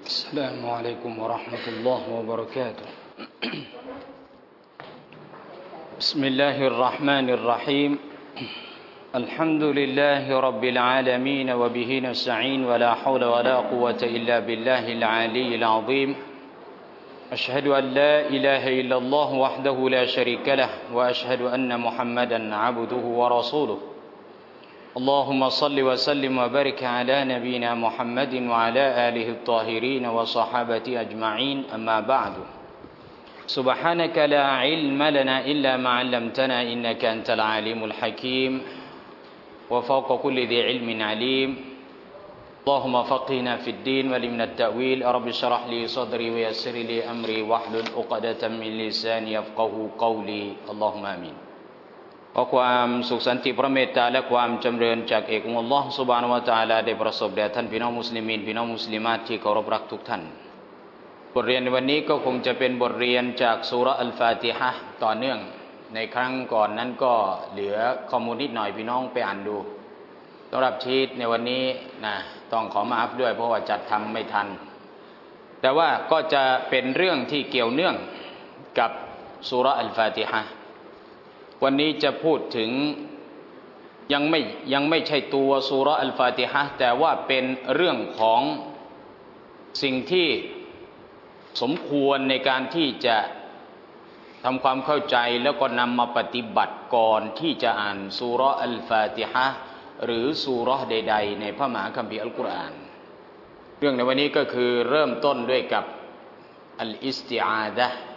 السلام عليكم ورحمة الله وبركاته بسم الله الرحمن الرحيم الحمد لله رب العالمين وبه نستعين ولا حول ولا قوة إلا بالله العلي العظيم أشهد أن لا إله إلا الله وحده لا شريك له وأشهد أن محمدا عبده ورسوله اللهم صل وسلم وبارك على نبينا محمد وعلى آله الطاهرين وصحابته أجمعين أما بعد سبحانك لا علم لنا إلا ما علمتنا إنك أنت العليم الحكيم وفوق كل ذي علم عليم اللهم فقهنا في الدين ولمن التأويل رب اشرح لي صدري ويسر لي أمري واحلل عقدة من لساني يفقهوا قولي اللهم آمينขอความสุขสันติพระเมตตาและความจำเริญจากเอกองค์อัลลอฮฺซุบฮานะฮูวะตะอาลาได้ประสบแด่ท่านพี่น้องมุสลิมีนพี่น้องมุสลิมาตที่เคารพรักทุกท่านบทเรียนในวันนี้ก็คงจะเป็นบทเรียนจากซูเราะห์อัลฟาติฮะห์ต่อเนื่องในครั้งก่อนนั้นก็เหลือข้อมูลนิดหน่อยพี่น้องไปอ่านดูสำหรับชีตในวันนี้นะต้องขอมาอัพด้วยเพราะว่าจัดทำไม่ทันแต่ว่าก็จะเป็นเรื่องที่เกี่ยวเนื่องกับซูเราะห์อัลฟาติฮะห์วันนี้จะพูดถึงยังไม่ใช่ตัวซูเราะห์อัลฟาติฮะห์แต่ว่าเป็นเรื่องของสิ่งที่สมควรในการที่จะทำความเข้าใจแล้วก็นำมาปฏิบัติก่อนที่จะอ่านซูเราะห์อัลฟาติฮะห์หรือซูเราะห์ใดๆในพระมหาคัมภีร์อัลกุรอานเรื่องในวันนี้ก็คือเริ่มต้นด้วยกับอัลอิสติอาดะห์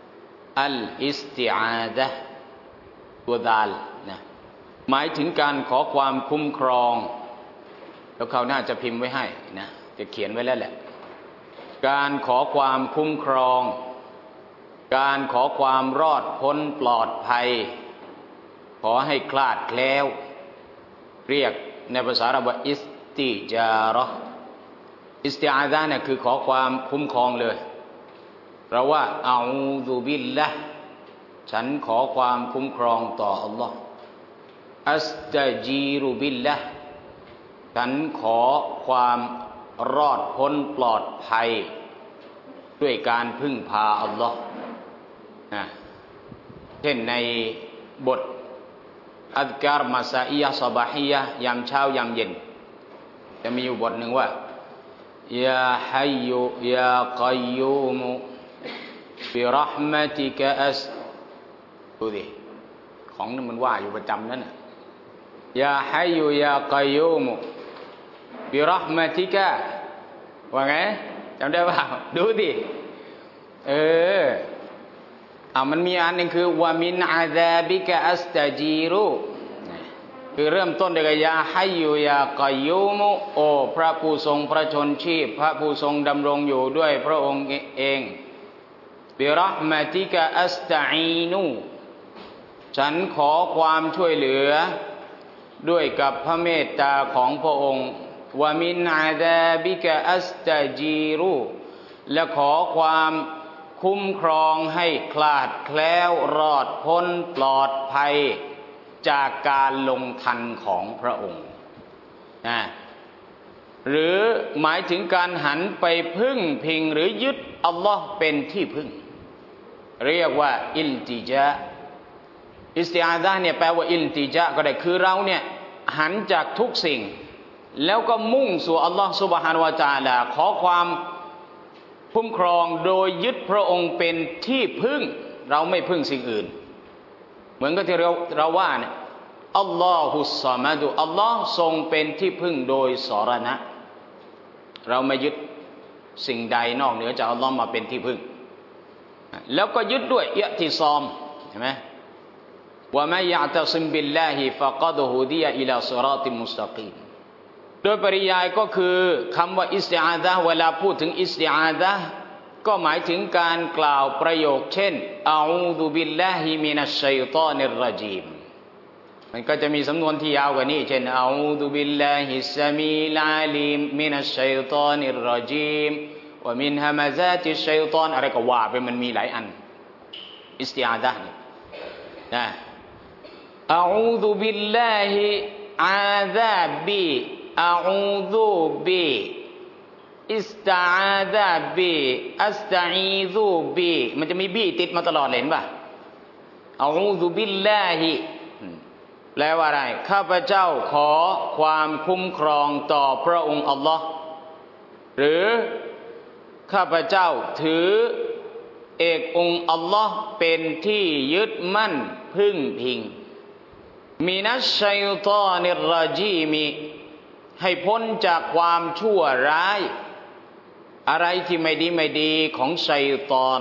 ตัวดาลนะหมายถึงการขอความคุ้มครองแล้วเขาน่าจะพิมพ์ไว้ให้นะจะเขียนไว้แล้วแหละการขอความคุ้มครองการขอความรอดพ้นปลอดภัยขอให้คลาดแคล้วเรียกในภาษาอาหรับว่าอิสติจารออิสติอาซะห์เนี่ยคือขอความคุ้มครองเลยเราว่าเอาซุบิลละฉันขอความคุ้มครองต่ออัลลอฮ์อัสตะจีรุบิลละฉันขอความรอดพ้นปลอดภัยด้วยการพึ่งพาอัลลอฮ์เช่นในบทอัซการ์มาซาอียะฮ์ซอบาฮียะห์ยามเช้ายามเย็นจะมีอยู่บทหนึ่งว่ายาฮัยยุยากัยยูมบิเราะห์มะติกะอัสดูดิของนั้นมันว่าอยู่ประจำนั่นน่ะยาฮัยยุยากัยยูมบิเราะห์มะติกะว่าไงจำได้ป่าวดูดิมันมีอันหนึ่งคือวะมินอาซาบิกะอัสตะจีรุคือเริ่มต้นด้วยยาฮัยยุยากัยยูมโอ้พระผู้ทรงพระชนชีพพระผู้ทรงดำรงอยู่ด้วยพระองค์เองบิเราะห์มะติกะอัสตะอีนูฉันขอความช่วยเหลือด้วยกับพระเมตตาของพระองค์วะมินอาซาบิกะอัสตะจีรุและขอความคุ้มครองให้คลาดแคล้วรอดพ้นปลอดภัยจากการลงทันของพระองค์หรือหมายถึงการหันไปพึ่งพิงหรือยึดอัลลอฮ์เป็นที่พึ่งเรียกว่าอิลติจาอิสติอาซะห์เนี่ยแปลว่าอิลติจาก็ได้คือเราเนี่ยหันจากทุกสิ่งแล้วก็มุ่งสู่อัลลอฮ์ซุบฮานะฮูวะตะอาลาขอความคุ้มครองโดยยึดพระองค์เป็นที่พึ่งเราไม่พึ่งสิ่งอื่นเหมือนกับที่เราว่าเนี่ยอัลลอฮุสซอมัดอัลลอฮ์ทรงเป็นที่พึ่งโดยสรณะเราไม่ยึดสิ่งใดนอกเหนือจากอัลลอฮ์มาเป็นที่พึ่งแล้วก็ยึดด้วยอิอ์ติซอมใช่ไหมวะมัยยะตะซิมบิลลาฮิฟะกัดฮุดิยะอิลาศิรอติมุสตะกีมโดยปริยายก็คือคำว่าอิสติอาซะห์เวลาพูดถึงอิสติอาซะห์ก็หมายถึงการกล่าวประโยคเช่นอะอูซุบิลลาฮิมินัชชัยฏอนิรเราะญีมมันก็จะมีสำนวนที่ยาวกว่านี้เช่นอะอูซุบิลลาฮิสซะมีลอาลีมมินัชชัยฏอนิรเราะญีมวะมินฮะมะซาติชชัยฏอนอะไรก็ว่าไปมันมีหลายอันอิสติอาซะห์นะอะอูซุบิลลาฮิอาซาบีอะอูซุบิอิสตาอาซาบีอัสตะอีซูบีมันจะมีบีติดมาตลอดเลยเห็นป่ะอะอูซุบิลลาฮิแปลว่าอะไรข้าพเจ้าขอความคุ้มครองต่อพระองค์อัลลอฮ์หรือข้าพเจ้าถือเอกองค์อัลลอฮ์เป็นที่ยึดมั่นพึ่งพิงมินัชชัยฏอนิรเราญีมิให้พ้นจากความชั่วร้ายอะไรที่ไม่ดีของชัยฏอน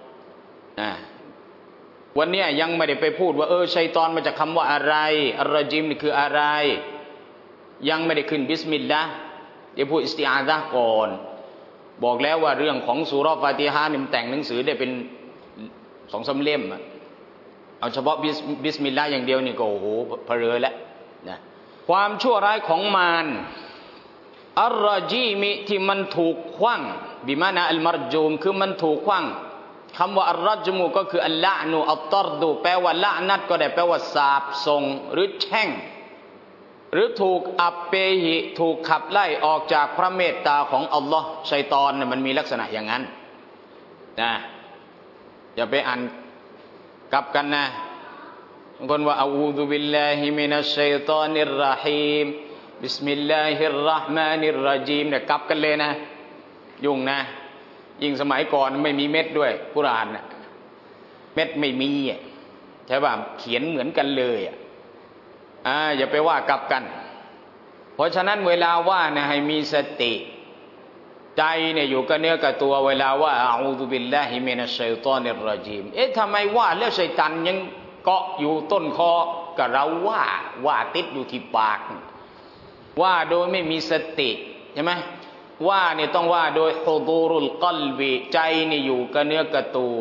วันนี้ยังไม่ได้ไปพูดว่าชัยฏอนมาจากคำว่าอะไรอัรเราญีมนี่คืออะไรยังไม่ได้ขึ้นบิสมิลลาห์เดี๋ยวพูดอิสติอาซะห์ก่อนบอกแล้วว่าเรื่องของซูเราะห์ฟาติฮะห์นี่มันแต่งหนังสือได้เป็น2-3 เล่มเอาเฉพาะบิสมิลลาห์อย่างเดียวนี่ก็โอ้โหเพลินแล้วนะความชั่วร้ายของมารอัรเราญีมิที่มันถูกขว้างบิมานะอัลมัรจูมคือมันถูกขว้างคำว่าอัลรัจมูก็คืออัลละนูอัตตรดูแปลว่าละนัดก็ได้แปลว่าสาปส่งหรือแช่งหรือถูกอัปเปหิถูกขับไล่ออกจากพระเมตตาของอัลลอฮ์ชัยฏอนเนี่ยมันมีลักษณะอย่างนั้นนะอย่าไปอ่านกลับกันนะบางคนว่าอูซุบิลลาฮิมินัชชัยฏอนิรเราะฮีมบิสมิลลาฮิรเราะห์มานิรเราะญีมเนี่ยกลับกันเลยนะยุ่งนะยิ่งสมัยก่อนไม่มีเม็ดด้วยกุรอานน่ะเม็ดไม่มีใช่ป่ะเขียนเหมือนกันเลยอย่าไปว่ากลับกันเพราะฉะนั้นเวลาว่าเนี่ยให้มีสติใจเนี่ยอยู่กับเนื้อกับตัวเวลาว่าอะอูซุบิลลาฮิมินัชชัยฏอนิรเราะญีมทำไมว่าแล้วชัยฏอนยังเกาะอยู่ต้นคอกับเราว่าติดอยู่ที่ปากว่าโดยไม่มีสติใช่ไหมว่าเนี่ยต้องว่าโดยฮุดูรุลกัลบิใจนี่อยู่กับเนื้อกับตัว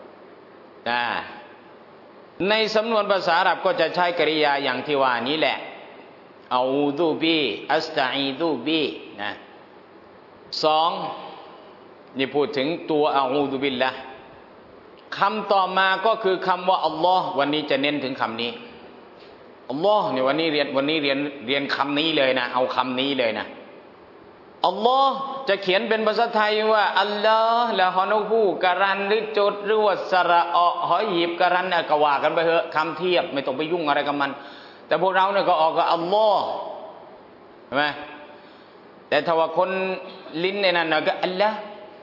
ในสำนวนภาษาอาหรับก็จะใช้กริยาอย่างที่ว่านี้แหละเอาดูบีอัสตะอีดูบีนะ2นี่พูดถึงตัวอะอูซุบิลละคำต่อมาก็คือคำว่าอัลลอฮ์วันนี้จะเน้นถึงคำนี้อัลลอฮ์เนี่ยวันนี้เรียนคำนี้เลยนะเอาคำนี้เลยนะอัลลอฮ์จะเขียนเป็นภาษาไทยว่าอัลลอฮ์ละฮอนุฮูการันหรือจดหรือว่าสระอหอยหยิบการันก็ว่ากันไปเถอะคำเทียบไม่ต้องไปยุ่งอะไรกับมันแต่พวกเราเนี่ยก็ออกกับอัลลอฮ์ใช่ไหมแต่ถ้าว่าคนลิ้นในนั้นก็อัลลอฮ์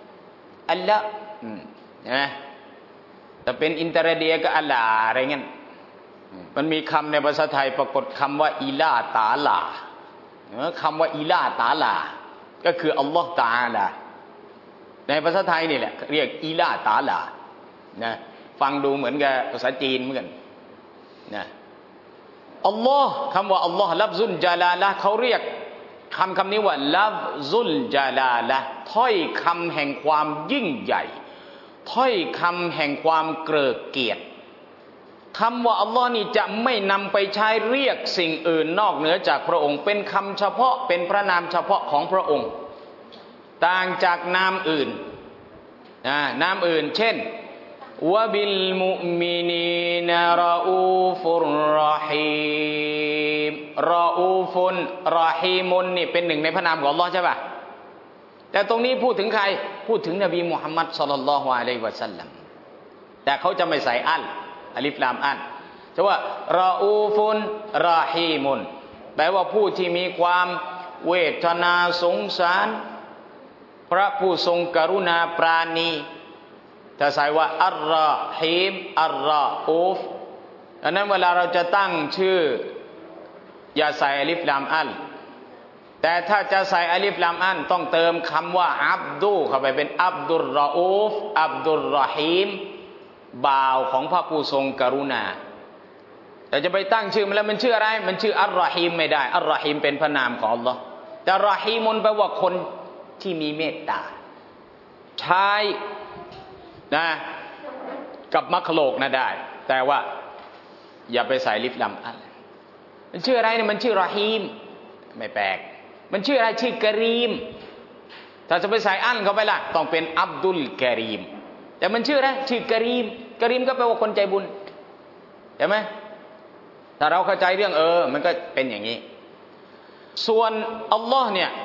ใช่ไหมแต่เป็นอินเตอร์เดียก็อัลลาอะไรเงี้ยมันมีคำในภาษาไทยปรากฏคำว่าอิลาตาลาคำว่าอิลาตาลาก็คืออัลลอฮ์ตาอาลาในภาษาไทยนี่แหละเรียกอิลาตาลานะฟังดูเหมือนกับภาษาจีนเหมือนกันนะอัลลอฮ์คำว่าอัลลอฮ์ลัฟซุลจาลาละเขาเรียกคำนี้ว่าลัฟซุลจาลาละถ้อยคำแห่งความยิ่งใหญ่ถ้อยคำแห่งความเกริกเกียรติคำว่าอัลลอฮ์นี่จะไม่นำไปใช้เรียกสิ่งอื่นนอกเหนือจากพระองค์เป็นคำเฉพาะเป็นพระนามเฉพาะของพระองค์ต่างจากนามอื่นนามอื่นเช่นวะบิลมุมินีนรออูฟุรรอฮีมรออูฟุนรอฮีมุนนี่เป็นหนึ่งในพระนามของอัลลอฮ์ใช่ป่ะแต่ตรงนี้พูดถึงใครพูดถึงนบีมุฮัมมัดศ็อลลัลลอฮุอะลัยฮิวะซัลลัมแต่เขาจะไม่ใส่อัลิฟลามจะว่ารออูฟุนรอฮีมุนแปลว่าผู้ที่มีความเวทนาสงสารพระผู้ทรงกรุณาปราณีถ้าใส่ว่าอัลรอฮีมอัลรออูฟดังนั้นเวลาเราจะตั้งชื่ออย่าใส่อัลิฟลามแต่ถ้าจะใส่อัลิฟลามต้องเติมคำว่าอับดุเข้าไปเป็นอับดุลรออูฟอับดุลรอฮีมบ่าวของพระผู้ทรงกรุณาแต่จะไปตั้งชื่อมันแล้วมันชื่ออะไรมันชื่ออัลรอฮีมไม่ได้อัลรอฮีมเป็นพระนามของอัลลอฮ์แต่รอฮีมุนแปลว่าคนที่มีเมตตาใช้นะกับมัคโลกนะได้แต่ว่าอย่าไปใส่ลิฟลัมมันชื่ออะไรเนี่ยมันชื่อรอฮีมไม่แปลกมันชื่ออะไรชื่อกะรีมถ้าจะไปใส่เข้าไปล่ะต้องเป็นอับดุลกะรีมแต่มันชื่ออะไรชื่อกะรีมก็แปลว่าคนใจบุญเห็นไหมถ้าเราเข้าใจเรื่องมันก็เป็นอย่างนี้ส่วนอัลลอฮ์เนี่ย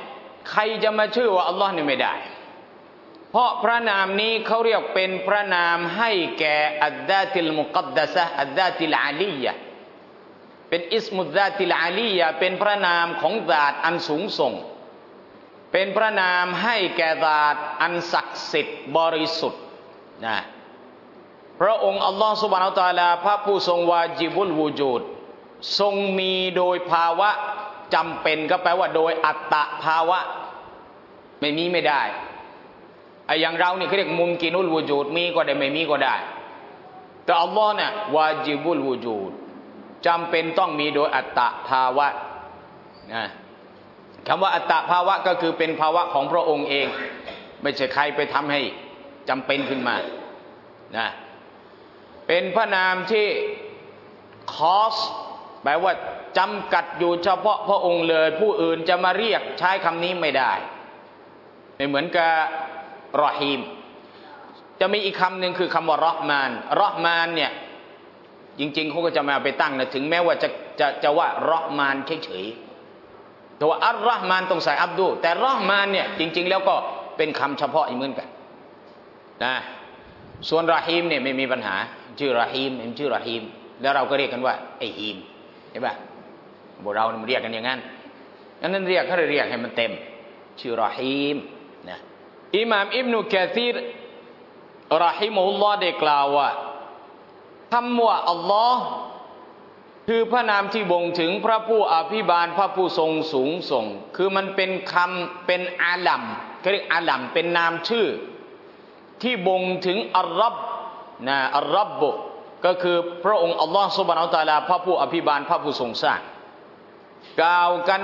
ใครจะมาชื่อว่าอัลลอฮ์นี่ไม่ได้เพราะพระนามนี้เขาเรียกเป็นพระนามให้แก่อัลซาติลมุกัดดะซะอัลซาติลอาลียะเป็นอิสมุซาติลอาลียะเป็นพระนามของญาติอันสูงส่งเป็นพระนามให้แก่ญาติอันศักดิ์สิทธิ์บริสุทธิ์นะพระองค์อัลลอฮ์ซุบฮานะฮูวะตะอาลาพระผู้ทรงวาญิบุลวูจูดทรงมีโดยภาวะจำเป็นก็แปลว่าโดยอัตตภาวะไม่มีไม่ได้อย่างเรานี่เขาเรียกมุมกินุลวูจูดมีก็ได้ไม่มีก็ได้แต่อัลลอฮ์เนี่ยวาญิบุลวูจูดจำเป็นต้องมีโดยอัตตภาวะนะคำว่าอัตตภาวะก็คือเป็นภาวะของพระองค์เองไม่ใช่ใครไปทำให้จำเป็นขึ้นมานะเป็นพระนามที่คอสแปลว่าจำกัดอยู่เฉพาะพระองค์เลยผู้อื่นจะมาเรียกใช้คำนี้ไม่ได้ไม่เหมือนกับรอฮีมจะมีอีกคำหนึ่งคือคำว่ารอห์มานรอห์มานเนี่ยจริงๆเขาก็จะมาไปตั้งนะถึงแม้ว่าจะว่ารอห์มานเฉยๆแต่ว่าอัลรอห์มานต้องใส่อับดุแต่รอห์มานเนี่ยจริงๆแล้วก็เป็นคำเฉพาะอีกเหมือนกันนะส่วนรอฮีมเนี่ยไม่มีปัญหาชื่อรอฮีมเป็นชื่อรอฮีมแล้วเราก็เรียกกันว่าไอฮีมเห็นป่ะพวกเราเรียกกันอย่างนั้นนั้นเรียกเขาเรียกให้มันเต็มชื่อรอฮีมนะอิหม่ามอิบนุกะซีรรอฮิมะฮุลลอฮ์ได้กล่าวว่าคำว่าอัลลอฮ์คือพระนามที่บ่งถึงพระผู้อภิบาลพระผู้ทรงสูงส่งคือมันเป็นคำเป็นอาลัมเขาเรียกอาลัมเป็นนามชื่อที่บ่งถึงอัลร็อบนะอัลร็อบก็คือพระองค์อัลลอฮ์ซุบฮานะฮูวะตะอาลาพระผู้อภิบาลพระผู้ทรงสร้างกล่าวกัน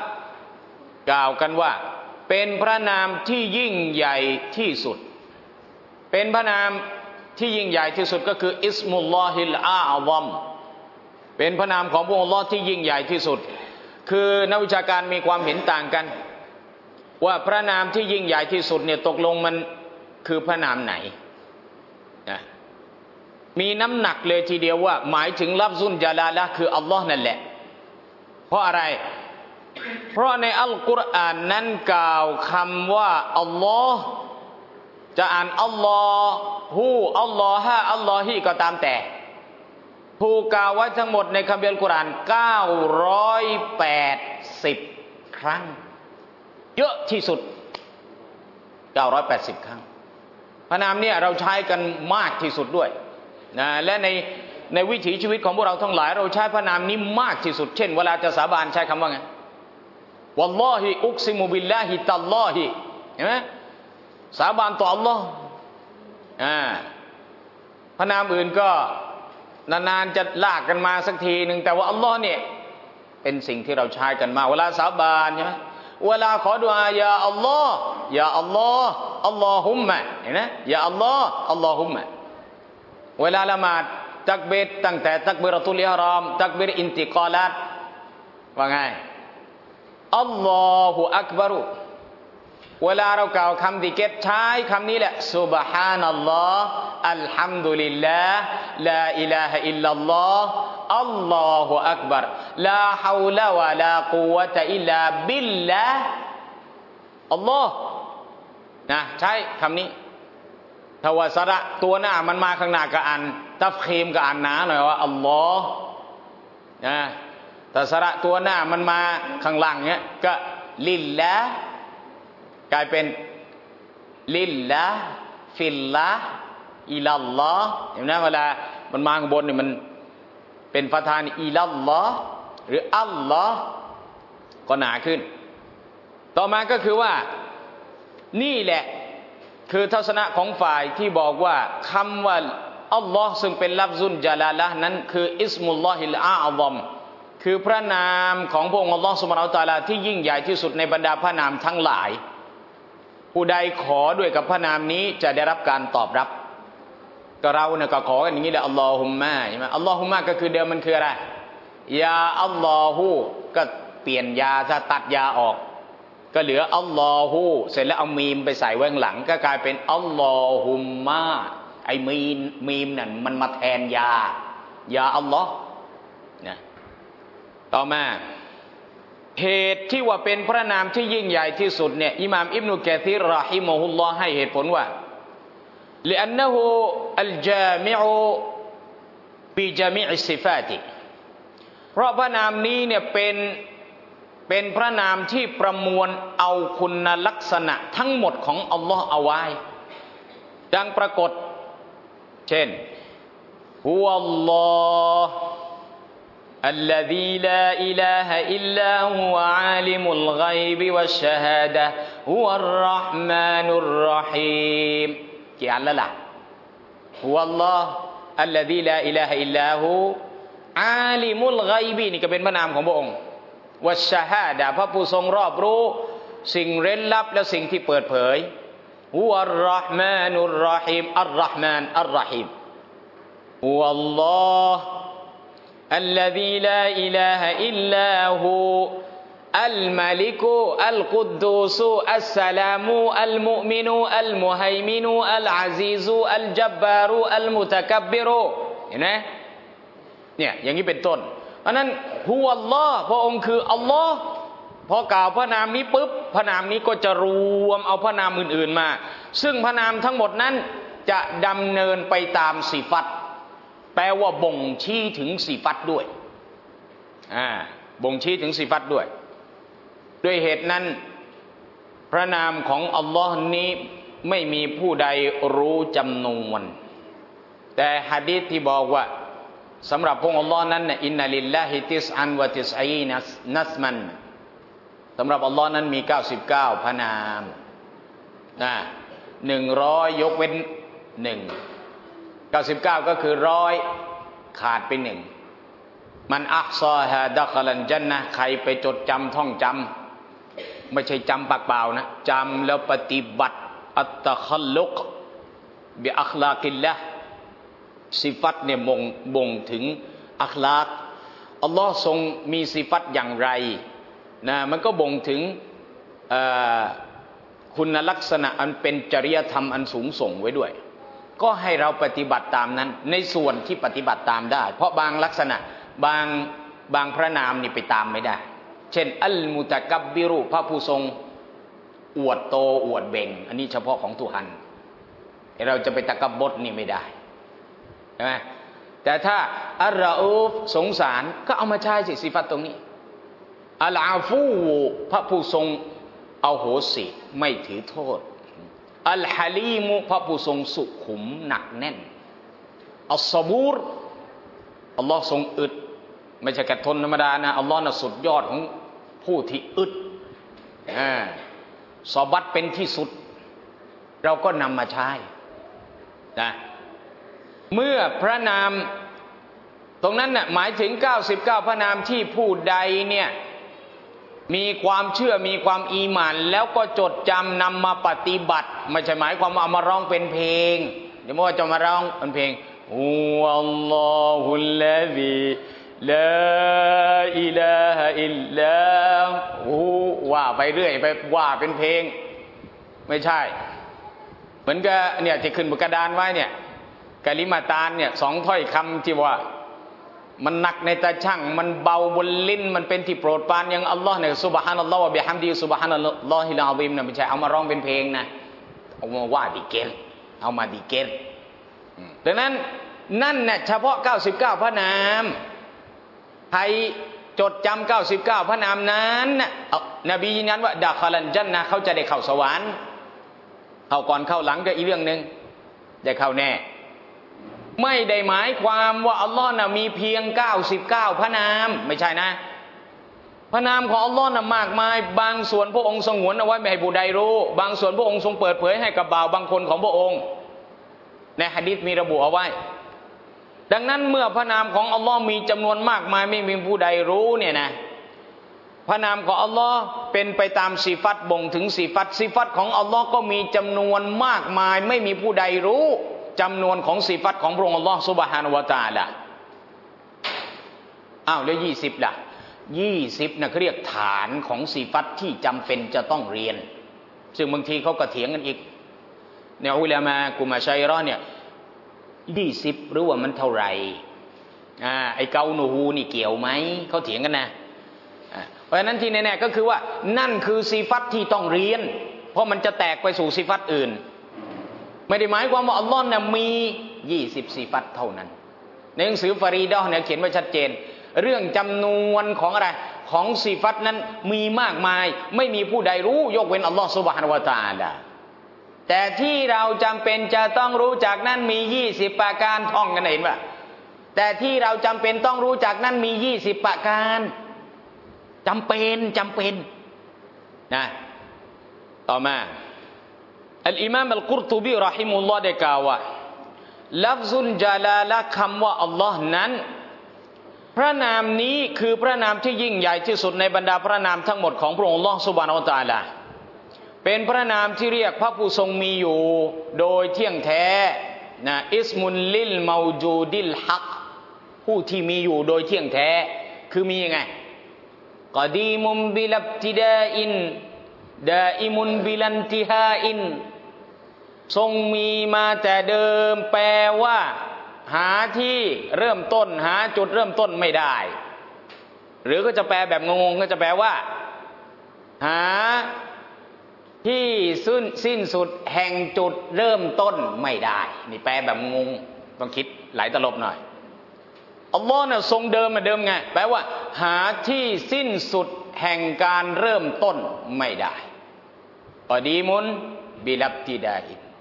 ว่าเป็นพระนามที่ยิ่งใหญ่ที่สุดเป็นพระนามที่ยิ่งใหญ่ที่สุดก็คืออิสมุลลอฮิลอาอซัมเป็นพระนามของพระองค์อัลลอฮ์ที่ยิ่งใหญ่ที่สุดคือนักวิชาการมีความเห็นต่างกันว่าพระนามที่ยิ่งใหญ่ที่สุดเนี่ยตกลงมันคือพระนามไหนนะมีน้ำหนักเลยทีเดียวว่าหมายถึงลัฟซุลญะลาละห์คืออัลลอฮ์นั่นแหละเพราะอะไรเพราะในอัลกุรอานนั้นกล่าวคำว่าอัลลอฮ์จะอ่านอัลลอฮูอัลลอฮะอัลลอฮีก็ตามแต่ถูกกล่าวไว้ทั้งหมดในคัมภีร์อัลกุรอาน980ครั้งเยอะที่สุด980ครั้งพระนามเนี่ยเราใช้กันมากที่สุดด้วยนะและในวิถีชีวิตของพวกเราทั้งหลายเราใช้พระนามนี้มากที่สุดเช่นเวลาจะสาบานใช้คำว่าไงวัลลอฮิอุกซิมุบิลลาฮิตัลลอฮิเห็นไหมสาบานต่ออัลลอฮ์พระนามอื่นก็นานๆจะลากกันมาสักทีหนึ่งแต่ว่าอัลลอฮ์เนี่ยเป็นสิ่งที่เราใช้กันมาเวลาสาบานใช่ไหมเวลาขอดุอายาอัลลอฮ์ยาอัลลอฮ์อัลลอฮุมมะเห็นไหมยาอัลลอฮ์อัลลอฮุมมะเวลาละหมาดตักบิรตั้งแต่ตักบิรตุลอิหรอมตักบิรอินติกอลัตว่าไงอัลลอฮุอักบารุเวลาเรากล่าวคำดิเกตใช้คำนี้แหละซุบฮานัลลอฮ์อัลฮัมดุลิลลาห์ลาอิลาฮะอิลลัลลอฮ์อัลลอฮุอักบัรลาฮาวละวะลากุวะตะอิลลาบิลลาห์อัลลอฮ์นะใช้คำนี้ถ้าว่าสระตัวหน้ามันมาข้างหน้าก็อ่านตัฟคีมก็อ่านหนาหน่อยว่าอัลลอฮ์นะแต่สระตัวหน้ามันมาข้างหลังเนี้ยก็ลิลลาห์กลายเป็นลิลลาห์ฟิลลาห์อิลัลลอฮ์เห็นไหมเวลามันมาข้างบนเนี่ยมันเป็นฟาธาอิลัลลอฮ์หรืออัลลอฮ์ก็หนาขึ้นต่อมาก็คือว่านี่แหละคือทัศนะของฝ่ายที่บอกว่าคำว่าอัลลอฮ์ซึ่งเป็นลัฟซุลญะลาละห์นั้นคืออิสมุลลอฮิลอาอซัมคือพระนามของพระองค์อัลลอฮ์ซุบฮานะฮูวะตะอาลาที่ยิ่งใหญ่ที่สุดในบรรดาพระนามทั้งหลายผู้ใดขอด้วยกับพระนามนี้จะได้รับการตอบรับก็เราเนี่ยก็ขอกันอย่างนี้แหละอัลลอฮุมมะใช่ไหมอัลลอฮุมมะก็คือเดิมมันคืออะไรยาอัลลอฮุก็เปลี่ยนยาถ้าตัดยาออกก็เหลืออัลลอฮุเสร็จแล้วเอามีมไปใส่ไว้ข้างหลังก็กลายเป็นอัลลอฮุมมะไอ้มีมนั่นมันมาแทนยาอัลลอฮ์นะต่อมาเหตุที่ว่าเป็นพระนามที่ยิ่งใหญ่ที่สุดเนี่ยอิหม่ามอิบนุกะซีรเราะฮิมะฮุลลอฮ์ให้เหตุผลว่าلأنه الجامع بجميع الصفات เพราะพระนามนี้เนี่ยเป็นพระนามที่ประมวลเอาคุณลักษณะทั้งหมดของอัลลอฮ์เอาไว้ดังปรากฏเช่นฮุวัลลอฮ์الذي لا إله إلا هو عالم الغيب والشهادة هو الرحمن الرحيم กี่อันแล้วล่ะ هو الله الذي لا إله إلا هو عالم الغيب นี่ก็เป็นพระนามของพระองค์วัชชะฮาดะพระผู้ทรงรอบรู้สิ่งเร้นลับและสิ่งที่เปิดเผยฮุวัรเราะห์มานุรเราะฮีมอัรเราะห์มานอัรเราะฮีมฮุวัลลอฮ์الذي لا إله إلا هو الملك القدوس السلام المؤمن المهيمن العزيز الجبار المتكبر เห็นไหมเนี่ยอย่างนี้เป็นต้นอันนั้นฮุวัลลอฮ์พระองค์คืออัลลอฮ์พอกล่าวพระนามนี้ปุ๊บพระนามนี้ก็จะรวมเอาพระนามอื่นๆมาซึ่งพระนามทั้งหมดนั้นจะดำเนินไปตามสิฟัตแปลว่าบ่งชี้ถึงสิฟัตด้วยบ่งชี้ถึงสิฟัตด้วยเหตุนั้นพระนามของอัลลอฮ์นี้ไม่มีผู้ใดรู้จำนวนแต่หะดีษที่บอกว่าสำหรับพระองค์อัลลอฮ์นั้นอินนัลิลลาฮิติสอันวะติสอีนัสมันสำหรับอัลลอฮ์นั้นมี99พระนาม100ยกเว้น1 99ก็คือ100ขาดไป1มันอักซอฮาดะคอลันญันนะห์ใครไปจดจำท่องจำไม่ใช่จำปากเปล่านะจำแล้วปฏิบัติอัตตะคัลลุกบิอัคลากิลละห์สิฟัตเนี่ยบ่งถึงอัคลากอัลลอฮ์ทรงมีสิฟัตอย่างไรนะมันก็บ่งถึงคุณลักษณะอันเป็นจริยธรรมอันสูงส่งไว้ด้วยก็ให้เราปฏิบัติตามนั้นในส่วนที่ปฏิบัติตามได้เพราะบางลักษณะบางพระนามนี่ไปตามไม่ได้เช่นอัลมุตะกับบบิรุพระผู้ทรงอวดโตอวดเบ่งอันนี้เฉพาะของตุฮันเราจะไปตะกับบดนี่ไม่ได้ใช่ไหมแต่ถ้าอัลรออูฟสงสารก็เอามาใช้สิฟัตตรงนี้อัลอาฟูพระผู้ทรงเอาโหสิไม่ถือโทษอัลฮะลีมุพระผู้ทรงสุขุมหนักแน่นอัลซอบูรอัลลอฮ์ทรงอึดไม่ใช่แค่ทนธรรมดานะอัลลอฮ์น่ะสุดยอดของผู้ที่อึดซอบัตเป็นที่สุดเราก็นำมาใช้นะเมื่อพระนามตรงนั้นน่ะหมายถึง99พระนามที่ผู้ใดเนี่ยมีความเชื่อมีความอีหม่านแล้วก็จดจำนำมาปฏิบัติไม่ใช่หมายความว่าเอามาร้องเป็นเพลงเดี๋ยวว่าจะมาร้องเป็นเพลงฮุวัลลอฮุลลาซีลาอิลาฮะอิลลาฮูว่าไปเรื่อยไปว่าเป็นเพลงไม่ใช่เหมือนกับเนี่ยที่ขึ้นบนกระดานไว้เนี่ยกะลิมาตานเนี่ย2ถ้อยคำที่ว่ามันหนักในตาช่างมันเบาบนลิ้นมันเป็นที่โปรดปรานอย่างอัลลอฮ์เนี่ยซุบฮานัลลอฮ์วะบิฮัมดีซุบฮานัลลอฮิลอะซีมนะไม่ใช่เอามาร้องเป็นเพลงนะเอามาว่าดิเกลเอามาดิเกลดังนั้นนั่นเนี่ยเฉพาะ99พระนามใครจดจำ99พระนามนั้นนบียืนยันว่าดะคอลันญันนะห์เขาจะได้เข้าสวรรค์เข้าก่อนเข้าหลังก็อีกเรื่องนึงได้เข้าแน่ไม่ได้หมายความว่าอัลลอฮ์น่ะมีเพียง99พระนามไม่ใช่นะพระนามของอัลลอฮ์น่ะมากมายบางส่วนพระองค์สงวนเอาไว้ไม่ให้ผู้ใดรู้บางส่วนพระองค์ทรงเปิดเผยให้กับบ่าวบางคนของพระองค์ในหะดีษมีระบุเอาไว้ดังนั้นเมื่อพระนามของอัลลอฮ์มีจำนวนมากมายไม่มีผู้ใดรู้เนี่ยนะพระนามของอัลลอฮ์เป็นไปตามสิฟัตบ่งถึงสิฟัตของอัลลอฮ์ก็มีจำนวนมากมายไม่มีผู้ใดรู้จำนวนของสิฟัตของพระองค์อัลลอฮ์ซุบฮานะฮูวะตะอาลาแล้ว20ล่ะ20นะเขาเรียกฐานของสิฟัตที่จำเป็นจะต้องเรียนซึ่งบางทีเขาก็เถียงกันอีกในอุลามะกุมะชัยรอเนี่ย20หรือว่ามันเท่าไหร่ไอ้เกานูฮูนี่เกี่ยวไหมเขาเถียงกันนะเพราะฉะนั้นที่แน่ๆก็คือว่านั่นคือซิฟัตที่ต้องเรียนเพราะมันจะแตกไปสู่ซิฟัตอื่นไม่ได้หมายความว่าอัลลอฮ์เนี่ยมี20ซิฟัตเท่านั้นในหนังสือฟารีดะห์เนี่ยเขียนไว้ชัดเจนเรื่องจำนวนของอะไรของซิฟัตนั้นมีมากมายไม่มีผู้ใดรู้ยกเว้นอัลลอฮ์ซุบฮานะฮูวะตะอาลาแต่ที่เราจำเป็นจะต้องรู้จักนั้นมี20ประการท่องกันเห็นป่ะแต่ที่เราจำเป็นต้องรู้จักนั้นมี20ประการจำเป็นนะต่อมาอัลอิมามอัลกุรตุบีเราะฮิมุลลอฮ์ได้กล่าวว่าลัฟซุลญะลาละคำว่าอัลลอฮ์นั้นพระนามนี้คือพระนามที่ยิ่งใหญ่ที่สุดในบรรดาพระนามทั้งหมดของพระองค์อัลลอฮ์ซุบฮานะฮูวะตะอาลาเป็นพระนามที่เรียกพระผู้ทรงมีอยู่โดยเที่ยงแท้นะอิสมุนลิลเมาจูดิลฮักผู้ที่มีอยู่โดยเที่ยงแท้คือมียังไงกอดีมุมบิลับติดาอินดาอิมุนบิลันติฮาอินทรงมีมาแต่เดิมแปลว่าหาที่เริ่มต้นหาจุดเริ่มต้นไม่ได้หรือก็จะแปลแบบงงๆก็จะแปลว่าหาที่สิ้นสุดแห่งจุดเริ่มต้นไม่ได้นี่แปลแบบงงต้องคิดหลายตลบหน่อยอัลลอฮ์เนี่ยทรงเดิมมาเดิมไงแปลว่าหาที่สิ้นสุดแห่งการเริ่มต้นไม่ได้กอดีมุนบิลับติดาอิน